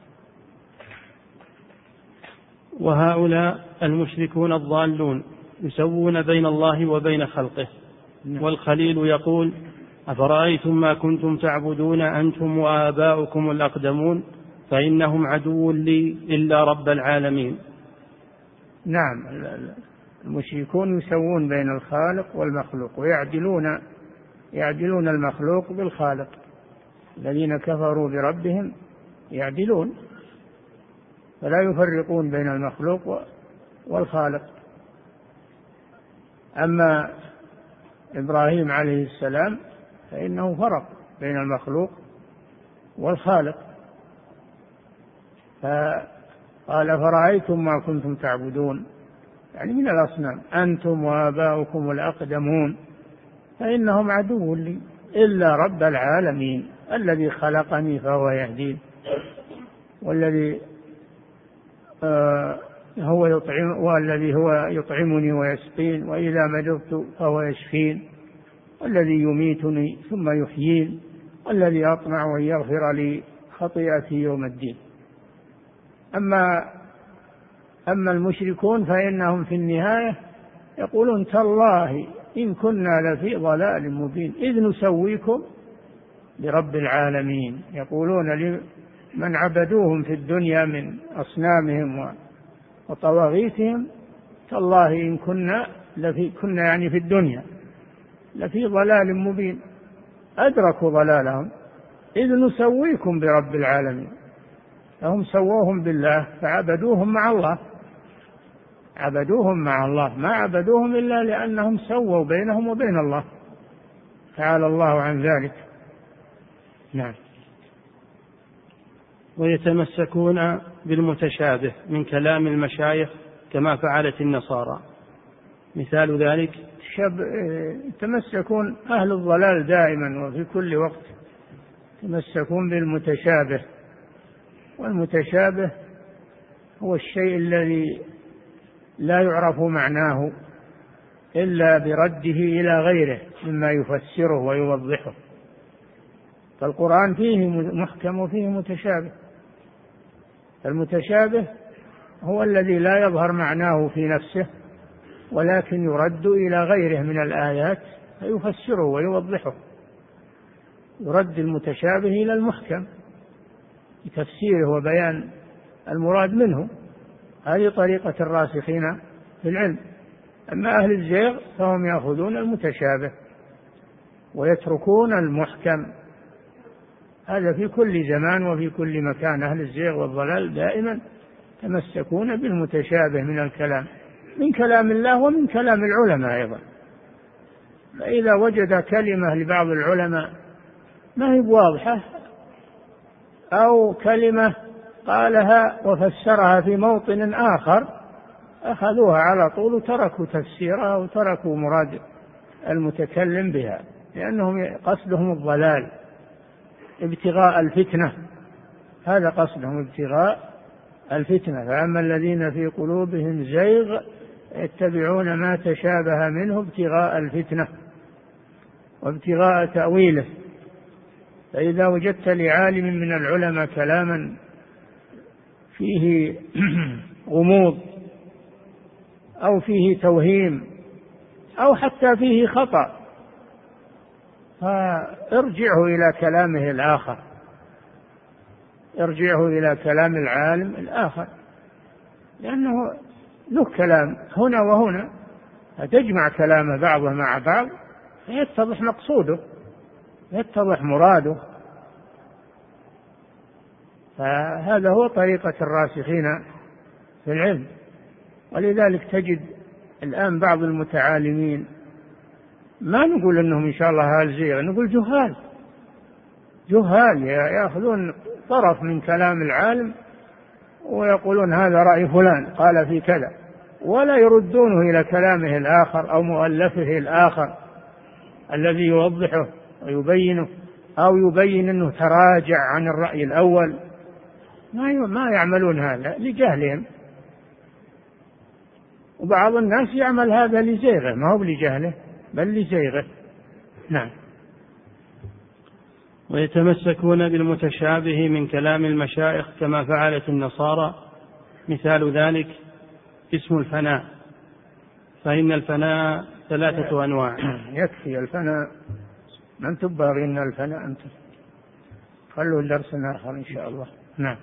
وهؤلاء المشركون الضالون يسوون بين الله وبين خلقه. والخليل يقول: أفرأيتم ما كنتم تعبدون أنتم وآباؤكم الأقدمون فإنهم عدو لي إلا رب العالمين. نعم، المشركون يسوون بين الخالق والمخلوق ويعدلون يعدلون المخلوق بالخالق. الذين كفروا بربهم يعدلون فلا يفرقون بين المخلوق والخالق. أما إبراهيم عليه السلام فإنه فرق بين المخلوق والخالق، فقال: فرأيتم ما كنتم تعبدون، يعني من الأصنام، أنتم وآباؤكم الأقدمون فإنهم عدو لي إلا رب العالمين الذي خلقني فهو يهدين، والذي آه هو يطعم والذي هو يطعمني ويسقين، وإذا مرضت فهو يشفين، والذي يميتني ثم يحيين، والذي أطمع أن يغفر لي خطيئتي يوم الدين. أما أما المشركون فإنهم في النهاية يقولون تالله إن كنا لفي ضلال مبين إذ نسويكم برب العالمين. يقولون لمن عبدوهم في الدنيا من أصنامهم وطواغيتهم تالله إن كنا لفي كنا يعني في الدنيا لفي ضلال مبين. أدركوا ضلالهم إذ نسويكم برب العالمين. فهم سووهم بالله فعبدوهم مع الله، عبدوهم مع الله، ما عبدوهم إلا لأنهم سووا بينهم وبين الله، تعالى الله عن ذلك. نعم. ويتمسكون بالمتشابه من كلام المشايخ كما فعلت النصارى، مثال ذلك يتمسكون أهل الضلال دائما وفي كل وقت يتمسكون بالمتشابه، والمتشابه هو الشيء الذي لا يعرف معناه إلا برده إلى غيره مما يفسره ويوضحه. فالقرآن فيه محكم وفيه متشابه. المتشابه هو الذي لا يظهر معناه في نفسه ولكن يرد إلى غيره من الآيات فيفسره ويوضحه. يرد المتشابه إلى المحكم لتفسيره وبيان المراد منه. هذه طريقة الراسخين في العلم. أما أهل الزيغ فهم يأخذون المتشابه ويتركون المحكم. هذا في كل زمان وفي كل مكان. أهل الزيغ والضلال دائما تمسكون بالمتشابه من الكلام، من كلام الله ومن كلام العلماء أيضا. فإذا وجد كلمة لبعض العلماء ما هي واضحة أو كلمة قالها وفسرها في موطن آخر أخذوها على طول وتركوا تفسيرها وتركوا مراد المتكلم بها، لأنهم قصدهم الضلال ابتغاء الفتنة. هذا قصدهم ابتغاء الفتنة. فأما الذين في قلوبهم زيغ يتبعون ما تشابه منه ابتغاء الفتنة وابتغاء تأويله. فإذا وجدت لعالم من العلماء كلاما فيه غموض أو فيه توهيم أو حتى فيه خطأ فارجعه إلى كلامه الآخر، ارجعه إلى كلام العالم الآخر، لأنه له كلام هنا وهنا، فتجمع كلام بعضه مع بعض فيتضح مقصوده، يتضح مراده. فهذا هو طريقة الراسخين في العلم. ولذلك تجد الآن بعض المتعالمين ما نقول أنهم إن شاء الله هال زيغ، نقول جهال، جهال يأخذون طرف من كلام العالم ويقولون هذا رأي فلان قال في كذا، ولا يردونه إلى كلامه الآخر أو مؤلفه الآخر الذي يوضحه ويبينه أو يبين أنه تراجع عن الرأي الأول. ما يعملون هذا لجهلهم، وبعض الناس يعمل هذا لزيغه، ما هو لجهله بل لزيغه. نعم. ويتمسكون بالمتشابه من كلام المشايخ كما فعلت النصارى، مثال ذلك اسم الفناء، فإن الفناء ثلاثة أنواع. يكفي الفناء، من تبغين الفناء أنت، خلوا الدرس آخر إن شاء الله. نعم.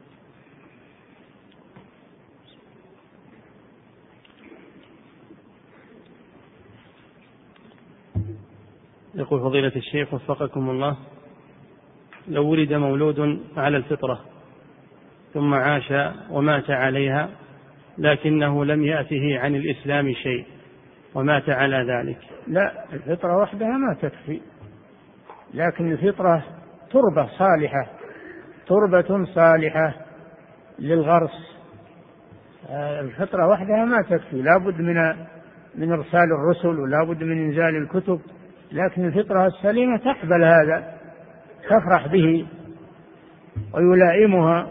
يقول فضيلة الشيخ وفقكم الله: لو ولد مولود على الفطرة ثم عاش ومات عليها لكنه لم يأته عن الإسلام شيء ومات على ذلك، لا، الفطرة وحدها ما تكفي، لكن الفطرة تربة صالحة، تربة صالحة للغرس. الفطرة وحدها ما تكفي، لا بد من من إرسال الرسل ولا بد من إنزال الكتب، لكن الفطرة السليمة تقبل هذا، تفرح به ويلائمها،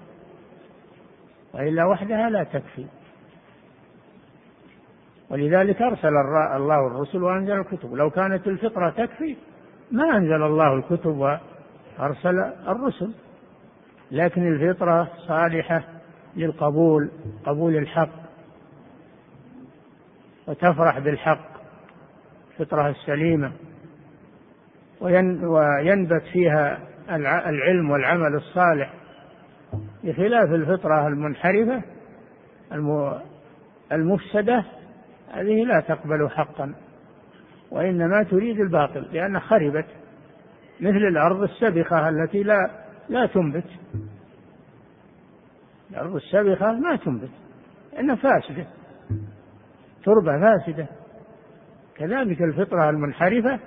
وإلا وحدها لا تكفي. ولذلك أرسل الله الرسل وأنزل الكتب. لو كانت الفطرة تكفي ما أنزل الله الكتب وأرسل الرسل، لكن الفطرة صالحة للقبول، قبول الحق، وتفرح بالحق، الفطرة السليمة، وينبت فيها العلم والعمل الصالح، بخلاف الفطرة المنحرفة المفسدة، هذه لا تقبل حقا وإنما تريد الباطل، لأنها خربت، مثل الأرض السبخة التي لا لا تنبت. الأرض السبخة ما تنبت لأنها فاسدة، تربة فاسدة. كذلك الفطرة المنحرفة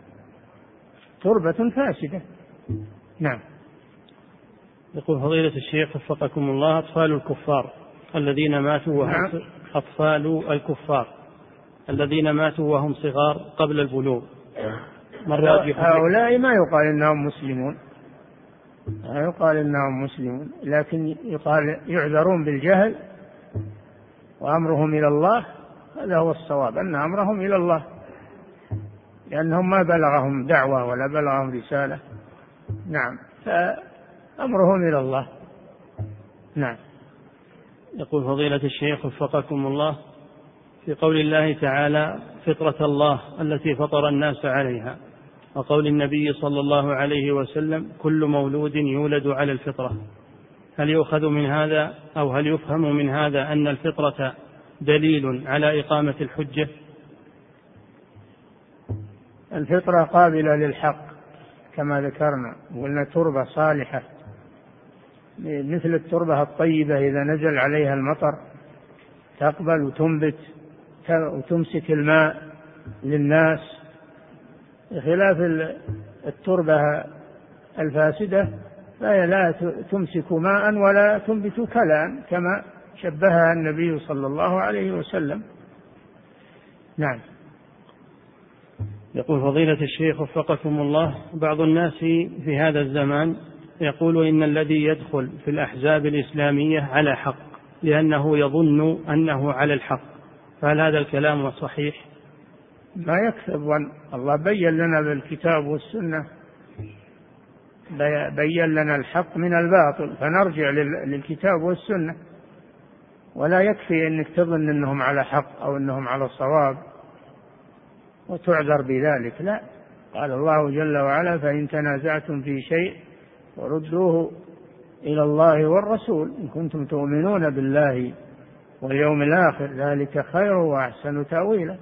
تربة فاسدة. نعم. يقول فضيلة الشيخ وفقكم الله: أطفال الكفار الذين ماتوا وهم نعم. أطفال الكفار الذين ماتوا وهم صغار قبل البلوغ، هؤلاء ما يقال إنهم مسلمون، ما يقال إنهم مسلمون، لكن يقال يعذرون بالجهل وأمرهم إلى الله. هذا هو الصواب، أن أمرهم إلى الله، لأنهم ما بلغهم دعوة ولا بلغهم رسالة. نعم، فأمرهم إلى الله. نعم. يقول فضيلة الشيخ وفقكم الله: في قول الله تعالى: فطرة الله التي فطر الناس عليها، وقول النبي صلى الله عليه وسلم: كل مولود يولد على الفطرة، هل يؤخذ من هذا أو هل يفهم من هذا أن الفطرة دليل على إقامة الحجة؟ الفطرة قابلة للحق كما ذكرنا، وقلنا تربة صالحة مثل التربة الطيبة، إذا نزل عليها المطر تقبل وتنبت وتمسك الماء للناس، بخلاف التربة الفاسدة فهي لا تمسك ماء ولا تنبت كلام، كما شبهها النبي صلى الله عليه وسلم. نعم. يقول فضيلة الشيخ وفقكم الله: بعض الناس في هذا الزمان يقول إن الذي يدخل في الأحزاب الإسلامية على حق لأنه يظن أنه على الحق، فهل هذا الكلام صحيح؟ ما يكذب، الله بين لنا بالكتاب والسنة، بين لنا الحق من الباطل، فنرجع للكتاب والسنة، ولا يكفي أنك تظن أنهم على حق أو أنهم على صواب وتعذر بذلك. لا، قال الله جل وعلا: فإن تنازعتم في شيء وردوه إلى الله والرسول إن كنتم تؤمنون بالله واليوم الآخر، ذلك خير وأحسن تأويلا.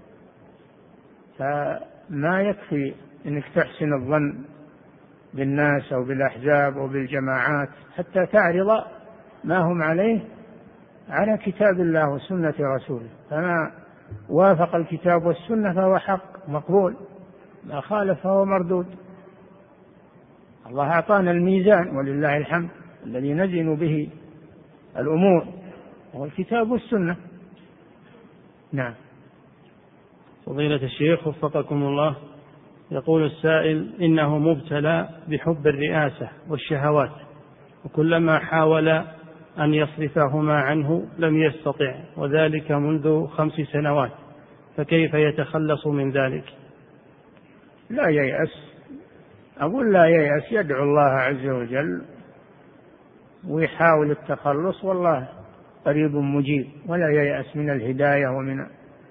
فما يكفي أنك تحسن الظن بالناس أو بالأحزاب أو بالجماعات حتى تعرض ما هم عليه على كتاب الله وسنة رسوله، فما وافق الكتاب والسنة فهو حق مقبول، ما خالف فهو مردود. الله أعطانا الميزان ولله الحمد الذي نزن به الأمور، هو الكتاب والسنة. نعم. فضيلة الشيخ وفقكم الله: يقول السائل إنه مبتلى بحب الرئاسة والشهوات، وكلما حاول أن يصرفهما عنه لم يستطع، وذلك منذ خمس سنوات، فكيف يتخلص من ذلك؟ لا ييأس، أقول لا ييأس، يدعو الله عز وجل ويحاول التخلص، والله قريب مجيب، ولا ييأس من الهداية ومن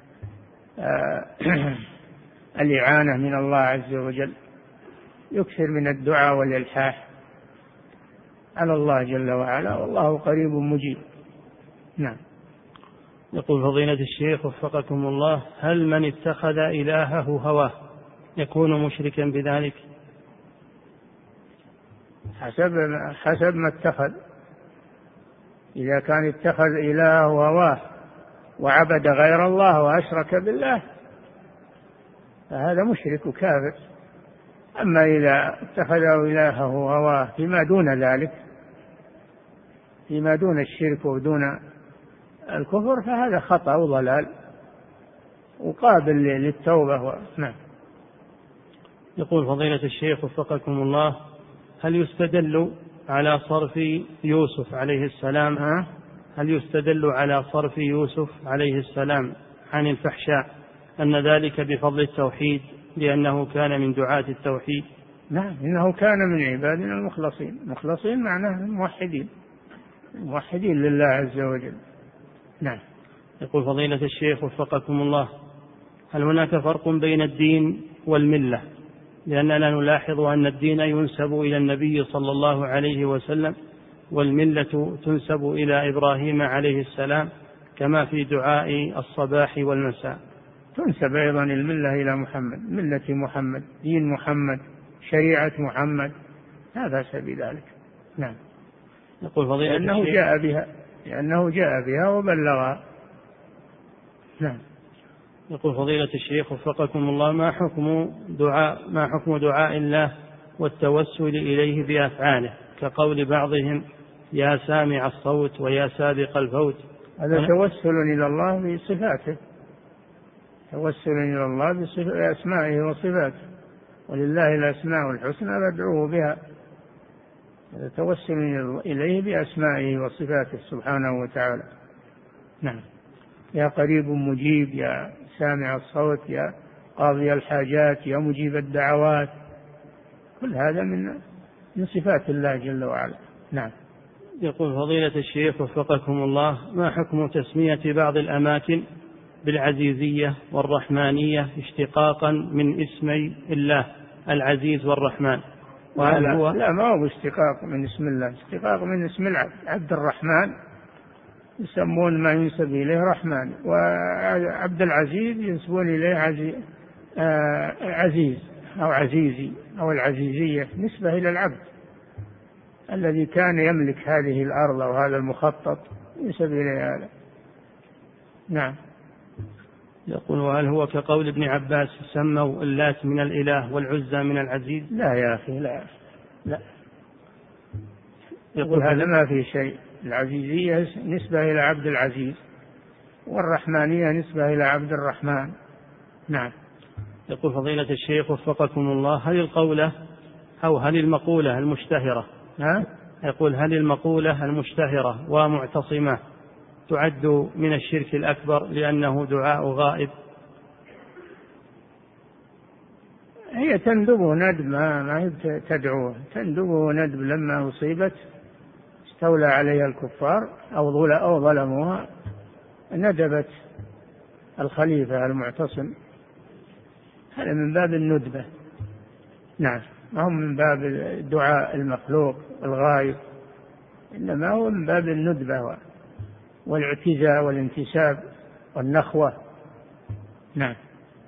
الإعانة من الله عز وجل، يكثر من الدعاء والإلحاح على الله جل وعلا، والله قريب مجيب. نعم. يقول فضيلة الشيخ وفقكم الله: هل من اتخذ إلهه هواه يكون مشركا بذلك؟ حسب حسب ما اتخذ، إذا كان اتخذ إلهه هواه وعبد غير الله وأشرك بالله فهذا مشرك وكافر. أما إذا اتخذه إلهه هواه فيما دون ذلك، فيما دون الشرك ودون الكفر، فهذا خطأ وضلال وقابل للتوبة و... نعم. يقول فضيلة الشيخ وفقكم الله: هل يستدل على صرف يوسف عليه السلام ها؟ هل يستدل على صرف يوسف عليه السلام عن الفحشاء أن ذلك بفضل التوحيد لأنه كان من دعاة التوحيد؟ نعم، إنه كان من عبادنا المخلصين، مخلصين معناه موحدين، موحدين لله عز وجل. نعم. يقول فضيلة الشيخ وفقكم الله: هل هناك فرق بين الدين والملة؟ لأننا نلاحظ أن الدين ينسب إلى النبي صلى الله عليه وسلم، والملة تنسب إلى إبراهيم عليه السلام، كما في دعاء الصباح والمساء. تنسب أيضا الملة إلى محمد، ملة محمد، دين محمد، شريعة محمد، لا بأس بذلك. نعم. يقول فضيلة لأنه الشيخ جاء بها لأنه جاء بها وبلغها. نعم. يقول فضيلة الشيخ وفقكم الله: ما حكم دعاء ما حكم دعاء الله والتوسل إليه بأفعاله، كقول بعضهم يا سامع الصوت ويا سابق الفوت؟ هذا توسل إلى الله بصفاته، توسل إلى الله بأسمائه وصفاته، ولله الأسماء الحسنى فادعوه بها. هذا توسل إليه بأسمائه وصفاته سبحانه وتعالى. نعم. يا قريب مجيب، يا سامع الصوت، يا قاضي الحاجات، يا مجيب الدعوات، كل هذا من من صفات الله جل وعلا. نعم. يقول فضيلة الشيخ وفقكم الله: ما حكم تسمية بعض الأماكن بالعزيزية والرحمانية اشتقاقا من اسمي الله العزيز والرحمن؟ وهل هو لا ما هو اشتقاق من اسم الله، اشتقاق من اسم العبد. عبد الرحمن يسمون ما ينسب إليه رحمن، وعبد العزيز ينسبون إليه عزيز, آه عزيز أو عزيزي أو العزيزية، نسبة إلى العبد الذي كان يملك هذه الأرض وهذا المخطط، ينسب إليه هذا. نعم. يقول: وهل هو كقول ابن عباس سموا اللات من الإله والعزى من العزيز؟ لا يا أخي، لا لا. يقول هذا ما في شيء. العزيزية نسبة إلى عبد العزيز، والرحمانية نسبة إلى عبد الرحمن. نعم. يقول فضيلة الشيخ وفقكم الله: هل القولة أو هل المقولة المشتهرة ها؟ يقول هل المقولة المشتهرة ومعتصمة تعد من الشرك الأكبر لأنه دعاء غائب؟ هي تندبه ندب، ما هي تدعوه، تندبه ندب. لما أصيبت استولى عليها الكفار أو ظلموها ندبت الخليفة المعتصم، هذا من باب الندبة. نعم. ما هو من باب الدعاء المخلوق الغائب، إنما هو من باب الندبة والاعتزاء والانتساب والنخوة. نعم.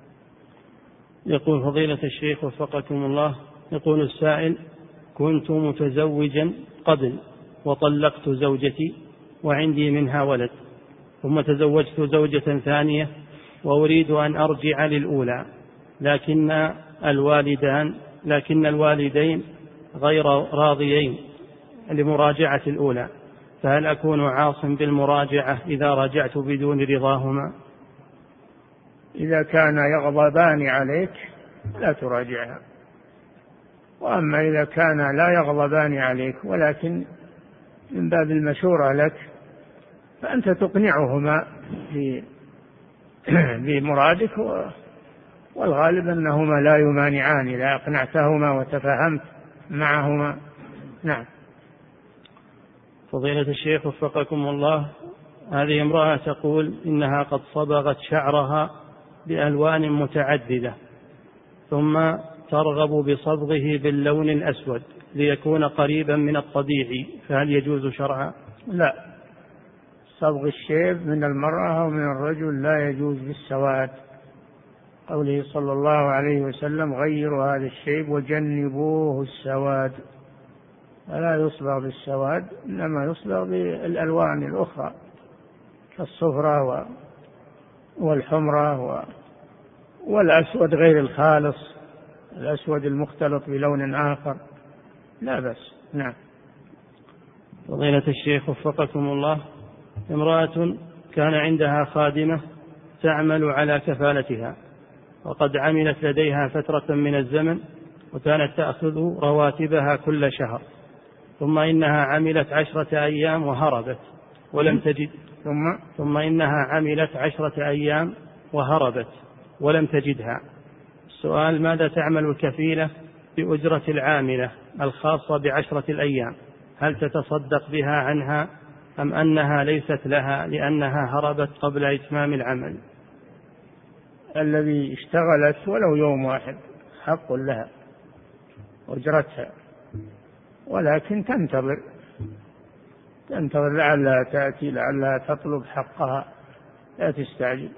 يقول فضيلة الشيخ وفقكم الله: يقول السائل: كنت متزوجا قبل وطلقت زوجتي وعندي منها ولد، ثم تزوجت زوجة ثانية وأريد أن أرجع للأولى، لكن الوالدان لكن الوالدين غير راضيين لمراجعة الأولى، فهل أكون عاصم بالمراجعة إذا راجعت بدون رضاهما؟ إذا كان يغضبان عليك لا تراجعها، وأما إذا كان لا يغضبان عليك ولكن من باب المشورة لك فأنت تقنعهما بمرادك، والغالب أنهما لا يمانعان إذا أقنعتهما وتفاهمت معهما. نعم. فضيلة الشيخ وفقكم الله: هذه امرأة تقول إنها قد صبغت شعرها بألوان متعددة، ثم ترغب بصبغه باللون الأسود ليكون قريبا من الطبيعي، فهل يجوز شرعا؟ لا، صبغ الشيب من المرأة أو من الرجل لا يجوز بالسواد، قوله صلى الله عليه وسلم: غيروا هذا الشيب وجنبوه السواد. فلا يصبغ بالسواد، إنما يصبغ بالألوان الأخرى كالصفرة والحمرة والأسود غير الخالص، الأسود المختلط بلون آخر، لا بس. نعم. فضيلة الشيخ وفقكم الله: امرأة كان عندها خادمة تعمل على كفالتها، وقد عملت لديها فترة من الزمن وكانت تأخذ رواتبها كل شهر، ثم إنها عملت عشرة أيام وهربت ولم تجد ثم, ثم إنها عملت عشرة أيام وهربت ولم تجدها. السؤال: ماذا تعمل الكفيلة بأجرة العاملة الخاصة بعشرة الأيام؟ هل تتصدق بها عنها أم أنها ليست لها لأنها هربت قبل إتمام العمل؟ الذي اشتغلت ولو يوم واحد حق لها أجرتها، ولكن تنتظر تنتظر لعلها تأتي، لعلها تطلب حقها، لا تستعجل.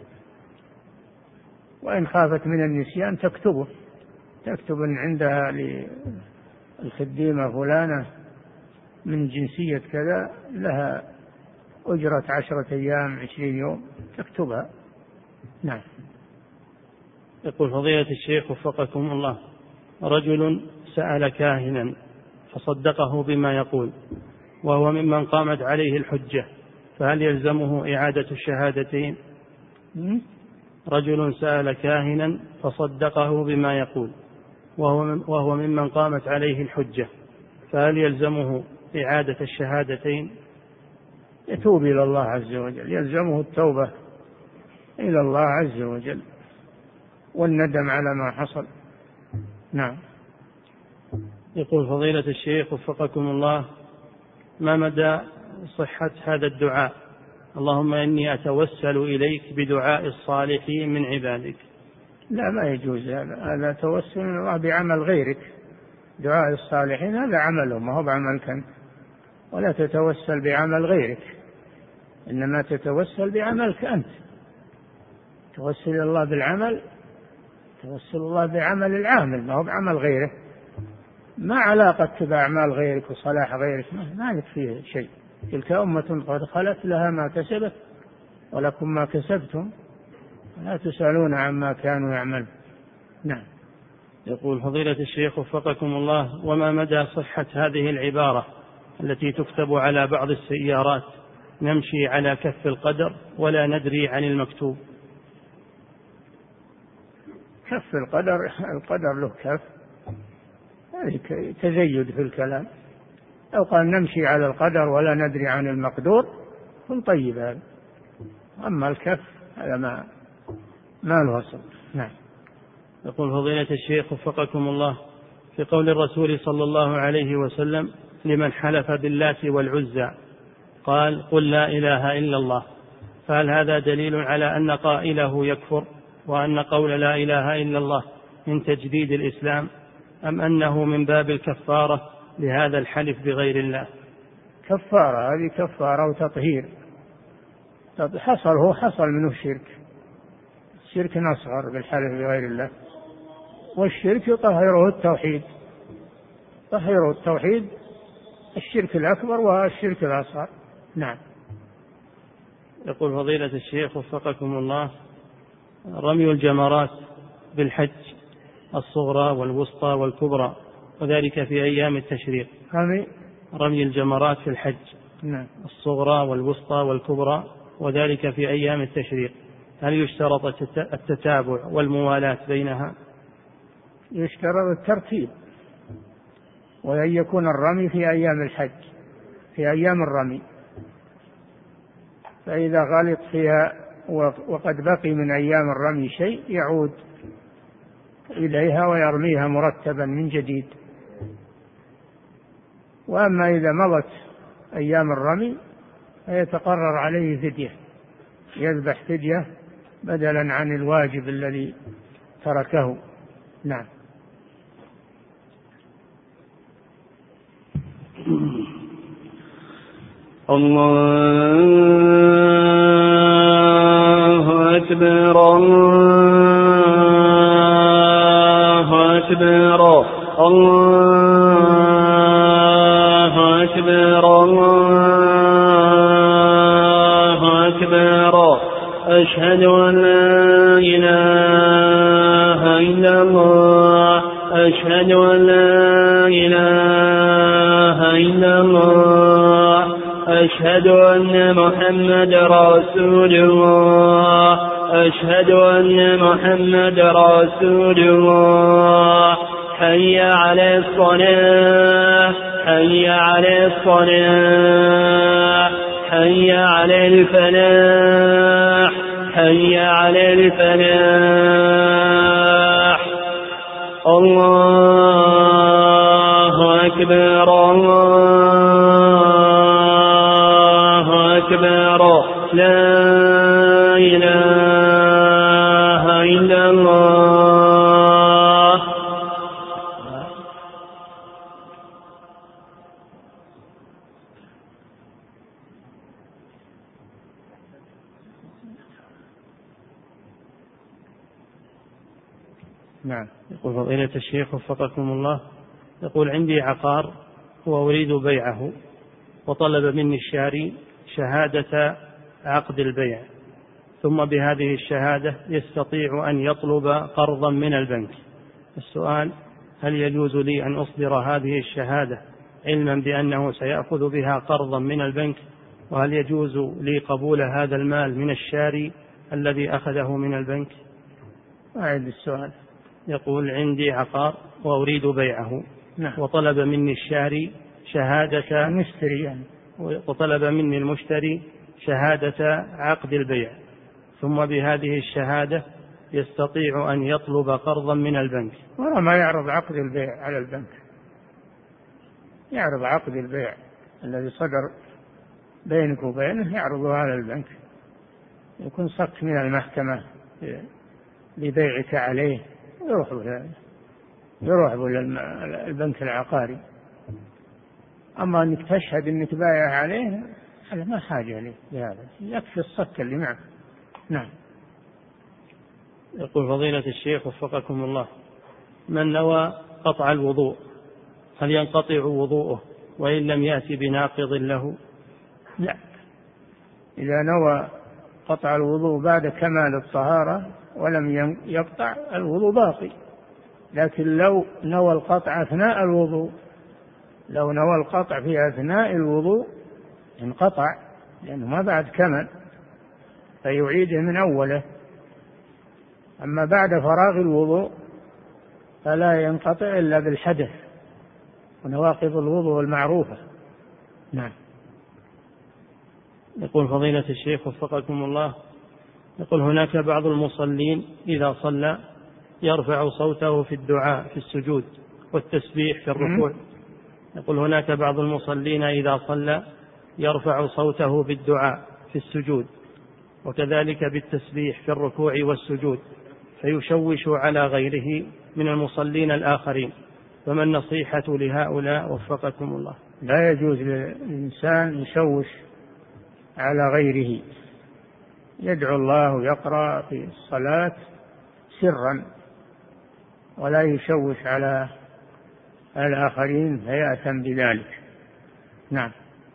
وإن خافت من النسيان تكتبه، تكتب إن عندها للخديمة فلانة من جنسية كذا لها أجرة عشرة أيام عشرين يوم تكتبها. نعم. يقول فضيلة الشيخ وفقكم الله: رجل سأل كاهنا فصدقه بما يقول وهو ممن قامت عليه الحجة، فهل يلزمه إعادة الشهادتين؟ رجل سأل كاهنا فصدقه بما يقول وهو ممن قامت عليه الحجة، فهل يلزمه إعادة الشهادتين؟ يتوب إلى الله عز وجل، يلزمه التوبة إلى الله عز وجل والندم على ما حصل. نعم. يقول فضيلة الشيخ وفقكم الله: ما مدى صحة هذا الدعاء: اللهم إني أتوسل إليك بدعاء الصالحين من عبادك؟ لا، ما يجوز هذا، هذا توسل الله بعمل غيرك. دعاء الصالحين هذا عملهم، ما هو بعملك أنت، ولا تتوسل بعمل غيرك، إنما تتوسل بعملك أنت. توسل الله بالعمل، توسل الله بعمل العامل، ما هو بعمل غيره. ما علاقة بأعمال غيرك وصلاح غيرك، ما لك فيه شيء. تلك أمة قد خلت لها ما كسبت ولكم ما كسبتم لا تسألون عما كانوا يعملون. نعم. يقول فضيلة الشيخ وفقكم الله: وما مدى صحة هذه العبارة التي تكتب على بعض السيارات: نمشي على كف القدر ولا ندري عن المكتوب؟ كف القدر، القدر له كف، هذه تزيد في الكلام. لو قال نمشي على القدر ولا ندري عن المقدور كن طيب هذا، أما الكف هذا ما ما له أصل. نعم. يقول فضيلة الشيخ وفقكم الله: في قول الرسول صلى الله عليه وسلم لمن حلف باللات والعزى قال: قل لا إله إلا الله، فهل هذا دليل على أن قائله يكفر وأن قول لا إله إلا الله من تجديد الإسلام، أم أنه من باب الكفارة لهذا الحلف بغير الله؟ كفارة، هذه كفارة وتطهير. حصل هو حصل منه الشرك، الشرك أصغر بالحلف بغير الله، والشرك يطهره التوحيد، طهره التوحيد الشرك الأكبر والشرك الأصغر. نعم. يقول فضيلة الشيخ وفقكم الله: رمي الجمرات بالحج الصغرى والوسطى والكبرى وذلك في أيام التشريق. رمي رمي الجمرات في الحج نعم. الصغرى والوسطى والكبرى وذلك في أيام التشريق، هل يشترط التتابع والموالاة بينها؟ يشترط الترتيب، وأن يكون الرمي في أيام الحج، في أيام الرمي، فإذا غلط فيها وقد بقي من أيام الرمي شيء يعود إليها ويرميها مرتبا من جديد. وأما إذا مضت أيام الرمي فيتقرر عليه فدية، يذبح فدية بدلا عن الواجب الذي تركه. نعم. الله أكبر الله أكبر الله أكبر الله أكبر أشهد أن لا إله إلا الله أشهد أن لا إله إلا الله أشهد أن محمد رسول الله أشهد أن محمد رسول الله حي على الصلاة حي على الصلاة حي على الفلاح حي على الفلاح. الله أكبر الله أكبر لا إله إلا الله. نعم. يقول فضيلة الشيخ وفقكم الله، يقول عندي عقار وأريد بيعه، وطلب مني الشاري شهادة عقد البيع، ثم بهذه الشهادة يستطيع أن يطلب قرضا من البنك. السؤال: هل يجوز لي أن أصدر هذه الشهادة علما بأنه سيأخذ بها قرضا من البنك؟ وهل يجوز لي قبول هذا المال من الشاري الذي أخذه من البنك؟ أعد السؤال. يقول عندي عقار وأريد بيعه، نعم. وطلب مني الشاري شهادة المشتري يعني. وطلب مني المشتري شهادة عقد البيع، ثم بهذه الشهادة يستطيع أن يطلب قرضا من البنك. ولا ما يعرض عقد البيع على البنك، يعرض عقد البيع الذي صدر بينك وبينه، يعرضه على البنك، يكون صك من المحكمة لبيعك عليه، يروح يروح البنك العقاري. أما أنك تشهد أنك بايع عليه هذا ما حاجة ليه لهذا، يكفي الصك اللي معك. نعم. يقول فضيلة الشيخ وفقكم الله، من نوى قطع الوضوء هل ينقطع وضوءه وإن لم يأتي بناقض له؟ لا، إذا نوى قطع الوضوء بعد كمال الطهارة ولم يقطع الوضوء باقي، لكن لو نوى القطع أثناء الوضوء لو نوى القطع في أثناء الوضوء انقطع، لأنه ما بعد كمل، فيعيده من أوله. أما بعد فراغ الوضوء فلا ينقطع إلا بالحدث ونواقض الوضوء المعروفة. نعم. يقول فضيلة الشيخ وفقكم الله، يقول هناك بعض المصلين إذا صلى يرفع صوته في الدعاء في السجود والتسبيح في الركوع. يقول هناك بعض المصلين إذا صلى يرفع صوته بالدعاء في السجود وكذلك بالتسبيح في الركوع والسجود، فيشوش على غيره من المصلين الآخرين، فما النصيحة لهؤلاء وفقكم الله؟ لا يجوز للإنسان يشوش على غيره، يدعو الله ويقرأ في الصلاة سرا ولا يشوش على الآخرين فيأثم بذلك. نعم.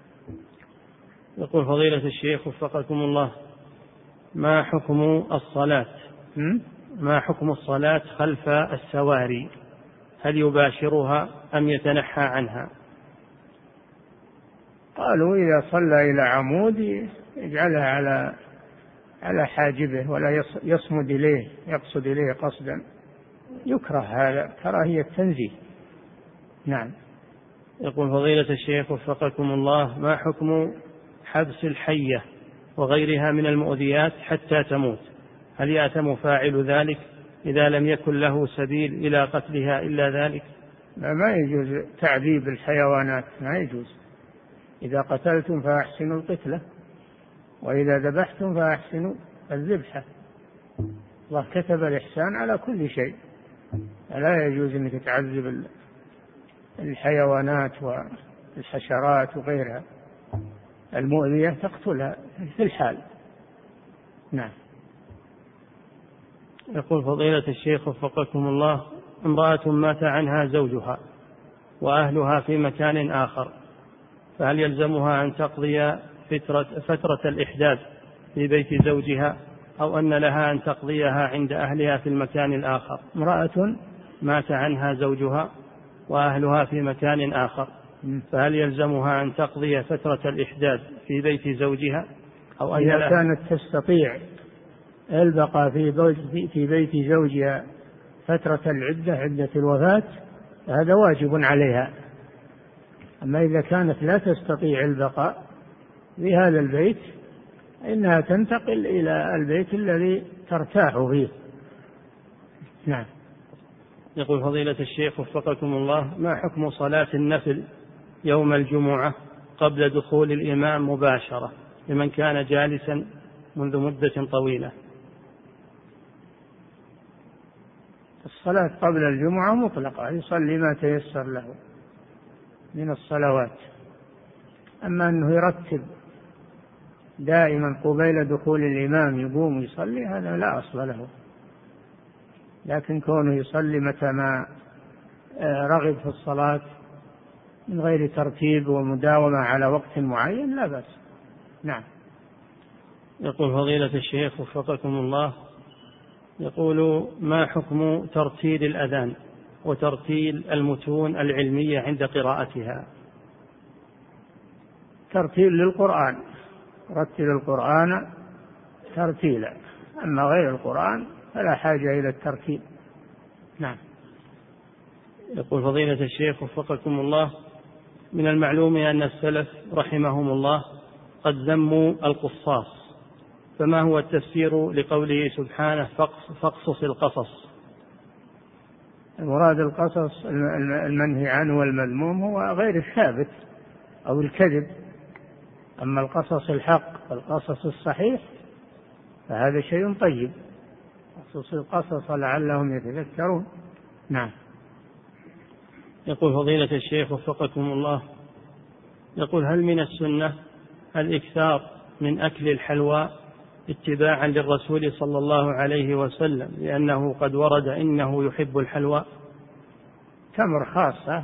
يقول فضيلة الشيخ وفقكم الله، ما حكم الصلاة ما حكم الصلاة خلف السواري؟ هل يباشرها أم يتنحى عنها؟ قالوا إذا صلى إلى عمود يجعلها على على حاجبه ولا يصمد إليه يقصد إليه قصدا، يكره هذا كراهية تنزيه. نعم. يقول فضيلة الشيخ وفقكم الله، ما حكم حبس الحية وغيرها من المؤذيات حتى تموت؟ هل يأثم فاعل ذلك إذا لم يكن له سبيل إلى قتلها إلا ذلك؟ لا، ما يجوز تعذيب الحيوانات، ما يجوز. إذا قتلتم فأحسنوا القتلة، وإذا ذبحتم فأحسنوا الذبحة. الله كتب الإحسان على كل شيء، لا يجوز أنك تعذب الحيوانات والحشرات وغيرها المؤذية، تقتلها في الحال. نعم. يقول فضيلة الشيخ وفقكم الله، امرأة مات عنها زوجها وأهلها في مكان آخر، فهل يلزمها أن تقضي فترة, فترة الإحداث في بيت زوجها أو أن لها أن تقضيها عند أهلها في المكان الآخر؟ امرأة مات عنها زوجها وأهلها في مكان آخر، فهل يلزمها أن تقضي فترة الإحداث في بيت زوجها أو أن إذا لها كانت تستطيع البقاء في في بيت زوجها فترة العدة عدة الوفاة هذا واجب عليها. أما إذا كانت لا تستطيع البقاء في هذا البيت إنها تنتقل إلى البيت الذي ترتاح فيه. نعم. يقول فضيلة الشيخ وفقكم الله، ما حكم صلاة النفل يوم الجمعة قبل دخول الإمام مباشرة؟ لمن كان جالسا منذ مدة طويلة؟ الصلاة قبل الجمعة مطلقة، يصلي ما تيسر له من الصلوات. أما أنه يرتب دائما قبيل دخول الإمام يقوم يصلي، هذا لا أصل له. لكن كونه يصلي متى ما رغب في الصلاة من غير ترتيب ومداومة على وقت معين لا بأس. نعم. يقول فضيلة الشيخ وفقكم الله، يقول ما حكم ترتيل الأذان وترتيل المتون العلمية عند قراءتها؟ ترتيل للقرآن، رتل القرآن ترتيلا، أما غير القرآن فلا حاجة إلى الترتيل. نعم. يقول فضيلة الشيخ وفقكم الله، من المعلوم أن السلف رحمهم الله قد ذموا القصاص، فما هو التفسير لقوله سبحانه فاقصص القصص؟ المراد القصص المنهي عنه والمذموم هو غير الثابت أو الكذب. أما القصص الحق والقصص الصحيح فهذا شيء طيب، قصص القصص لعلهم يتذكرون. نعم. يقول فضيلة الشيخ وفقكم الله، يقول هل من السنة الإكثار من أكل الحلوى اتباعا للرسول صلى الله عليه وسلم، لأنه قد ورد إنه يحب الحلوى؟ تمر خاصة،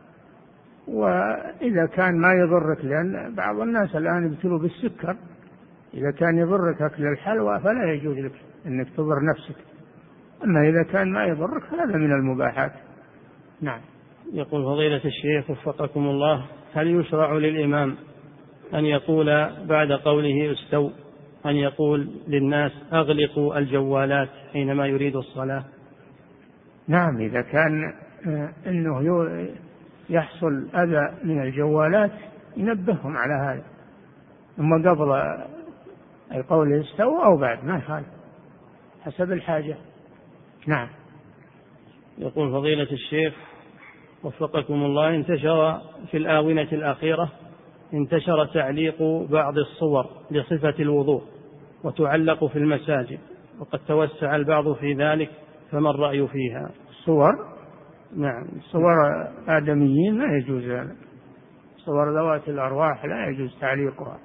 وإذا كان ما يضرك، لأن بعض الناس الآن يبتلوا بالسكر، إذا كان يضرك أكل الحلوى فلا يجوز لك أنك تضر نفسك، أما إذا كان ما يضرك هذا من المباحات. نعم. يقول فضيلة الشيخ وفقكم الله، هل يشرع للإمام أن يقول بعد قوله استو أن يقول للناس أغلقوا الجوالات حينما يريد الصلاة؟ نعم، إذا كان أنه يحصل أذى من الجوالات ينبههم على هذا، ثم قبل القول استو أو بعد ما يخالف حسب الحاجة. نعم. يقول فضيلة الشيخ وفقكم الله، انتشر في الآونة الأخيرة انتشر تعليق بعض الصور لصفة الوضوء وتعلق في المساجد، وقد توسع البعض في ذلك، فما الرأي فيها؟ صور؟ نعم. صور آدميين لا يجوز هذا، صور ذوات الأرواح لا يجوز تعليقها،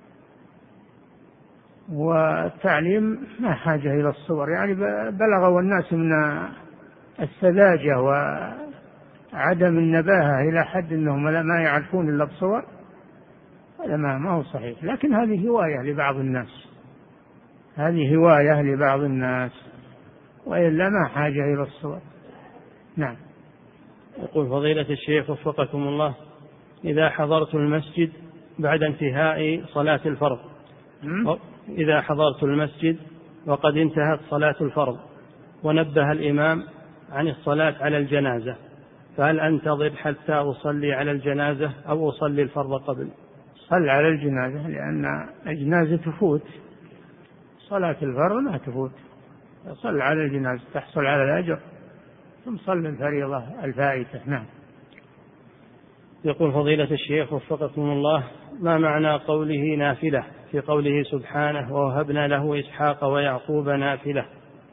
والتعليم ما حاجة إلى الصور. يعني بلغوا الناس من السذاجة وعدم النباهة إلى حد أنهم ما يعرفون إلا بصور، هذا ما هو صحيح. لكن هذه هواية لبعض الناس، هذه هواية لبعض الناس، وإلا ما حاجة إلى الصور. نعم. يقول فضيلة الشيخ وفقكم الله، إذا حضرت المسجد بعد انتهاء صلاة الفرض إذا حضرت المسجد وقد انتهت صلاة الفرض ونبه الإمام عن الصلاة على الجنازة، فهل أنتظر حتى أصلي على الجنازة أو أصلي الفرض قبل؟ صل على الجنازة، لأن الجنازة تفوت، صلاة الفرض ما تفوت. صل على الجنازة تحصل على الأجر، ثم صل الفريضة الفائتة. نعم. يقول فضيلة الشيخ وفقكم الله، ما معنى قوله نافلة في قوله سبحانه ووهبنا له إسحاق ويعقوب نافلة؟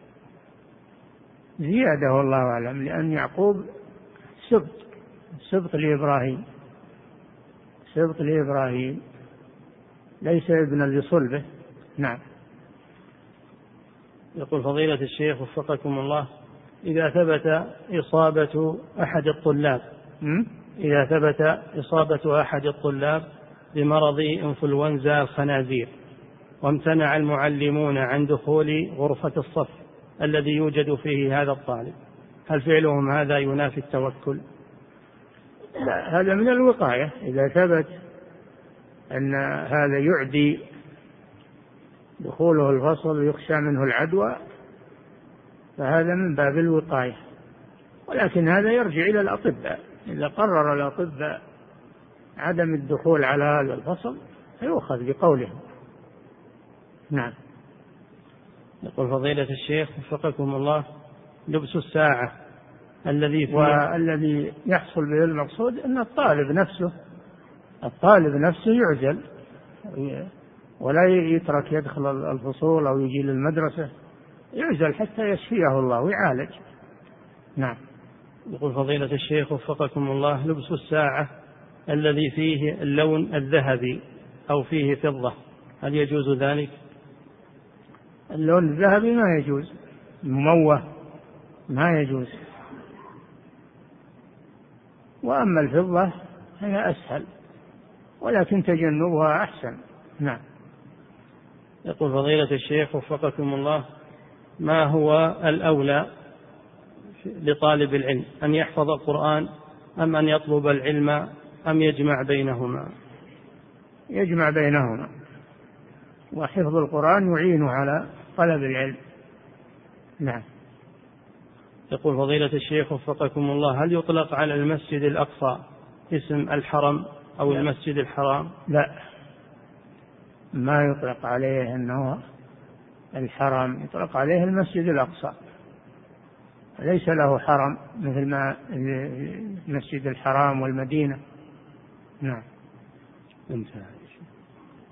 زيادة والله أعلم، لأن يعقوب سبط سبط لإبراهيم سبط لإبراهيم ليس ابنا لصلبه. نعم. يقول فضيلة الشيخ وفقكم الله، إذا ثبت إصابة أحد الطلاب م? إذا ثبت إصابة أحد الطلاب بمرض إنفلونزا الخنازير وامتنع المعلمون عن دخول غرفة الصف الذي يوجد فيه هذا الطالب، هل فعلهم هذا ينافي التوكل؟ لا، هذا من الوقاية. إذا ثبت أن هذا يعدي دخوله الفصل ويخشى منه العدوى فهذا من باب الوقاية، ولكن هذا يرجع إلى الأطباء. إذا قرر الأطباء عدم الدخول على هذا الفصل فيؤخذ بقولهم. نعم. يقول فضيلة الشيخ وفقكم الله، لبس الساعة الذي فيه والذي يحصل به المقصود أن الطالب نفسه الطالب نفسه يعزل ولا يترك يدخل الفصول أو يجي للمدرسة، يعزل حتى يشفيه الله ويعالج. نعم. يقول فضيلة الشيخ وفقكم الله: لبس الساعة الذي فيه اللون الذهبي أو فيه فضة، هل يجوز ذلك؟ اللون الذهبي ما يجوز، المموه ما يجوز، وأما الفضة هي أسهل ولكن تجنبها أحسن. نعم. يقول فضيلة الشيخ وفقكم الله: ما هو الأولى لطالب العلم، أن يحفظ القرآن أم أن يطلب العلم أم يجمع بينهما؟ يجمع بينهما، وحفظ القرآن يعين على طلب العلم. نعم. يقول فضيلة الشيخ وفقكم الله: هل يطلق على المسجد الأقصى اسم الحرم أو لا. المسجد الحرام؟ لا، ما يطلق عليه أنه الحرم، يطلق عليه المسجد الأقصى، ليس له حرم مثل ما المسجد الحرام والمدينة. نعم. انتهى.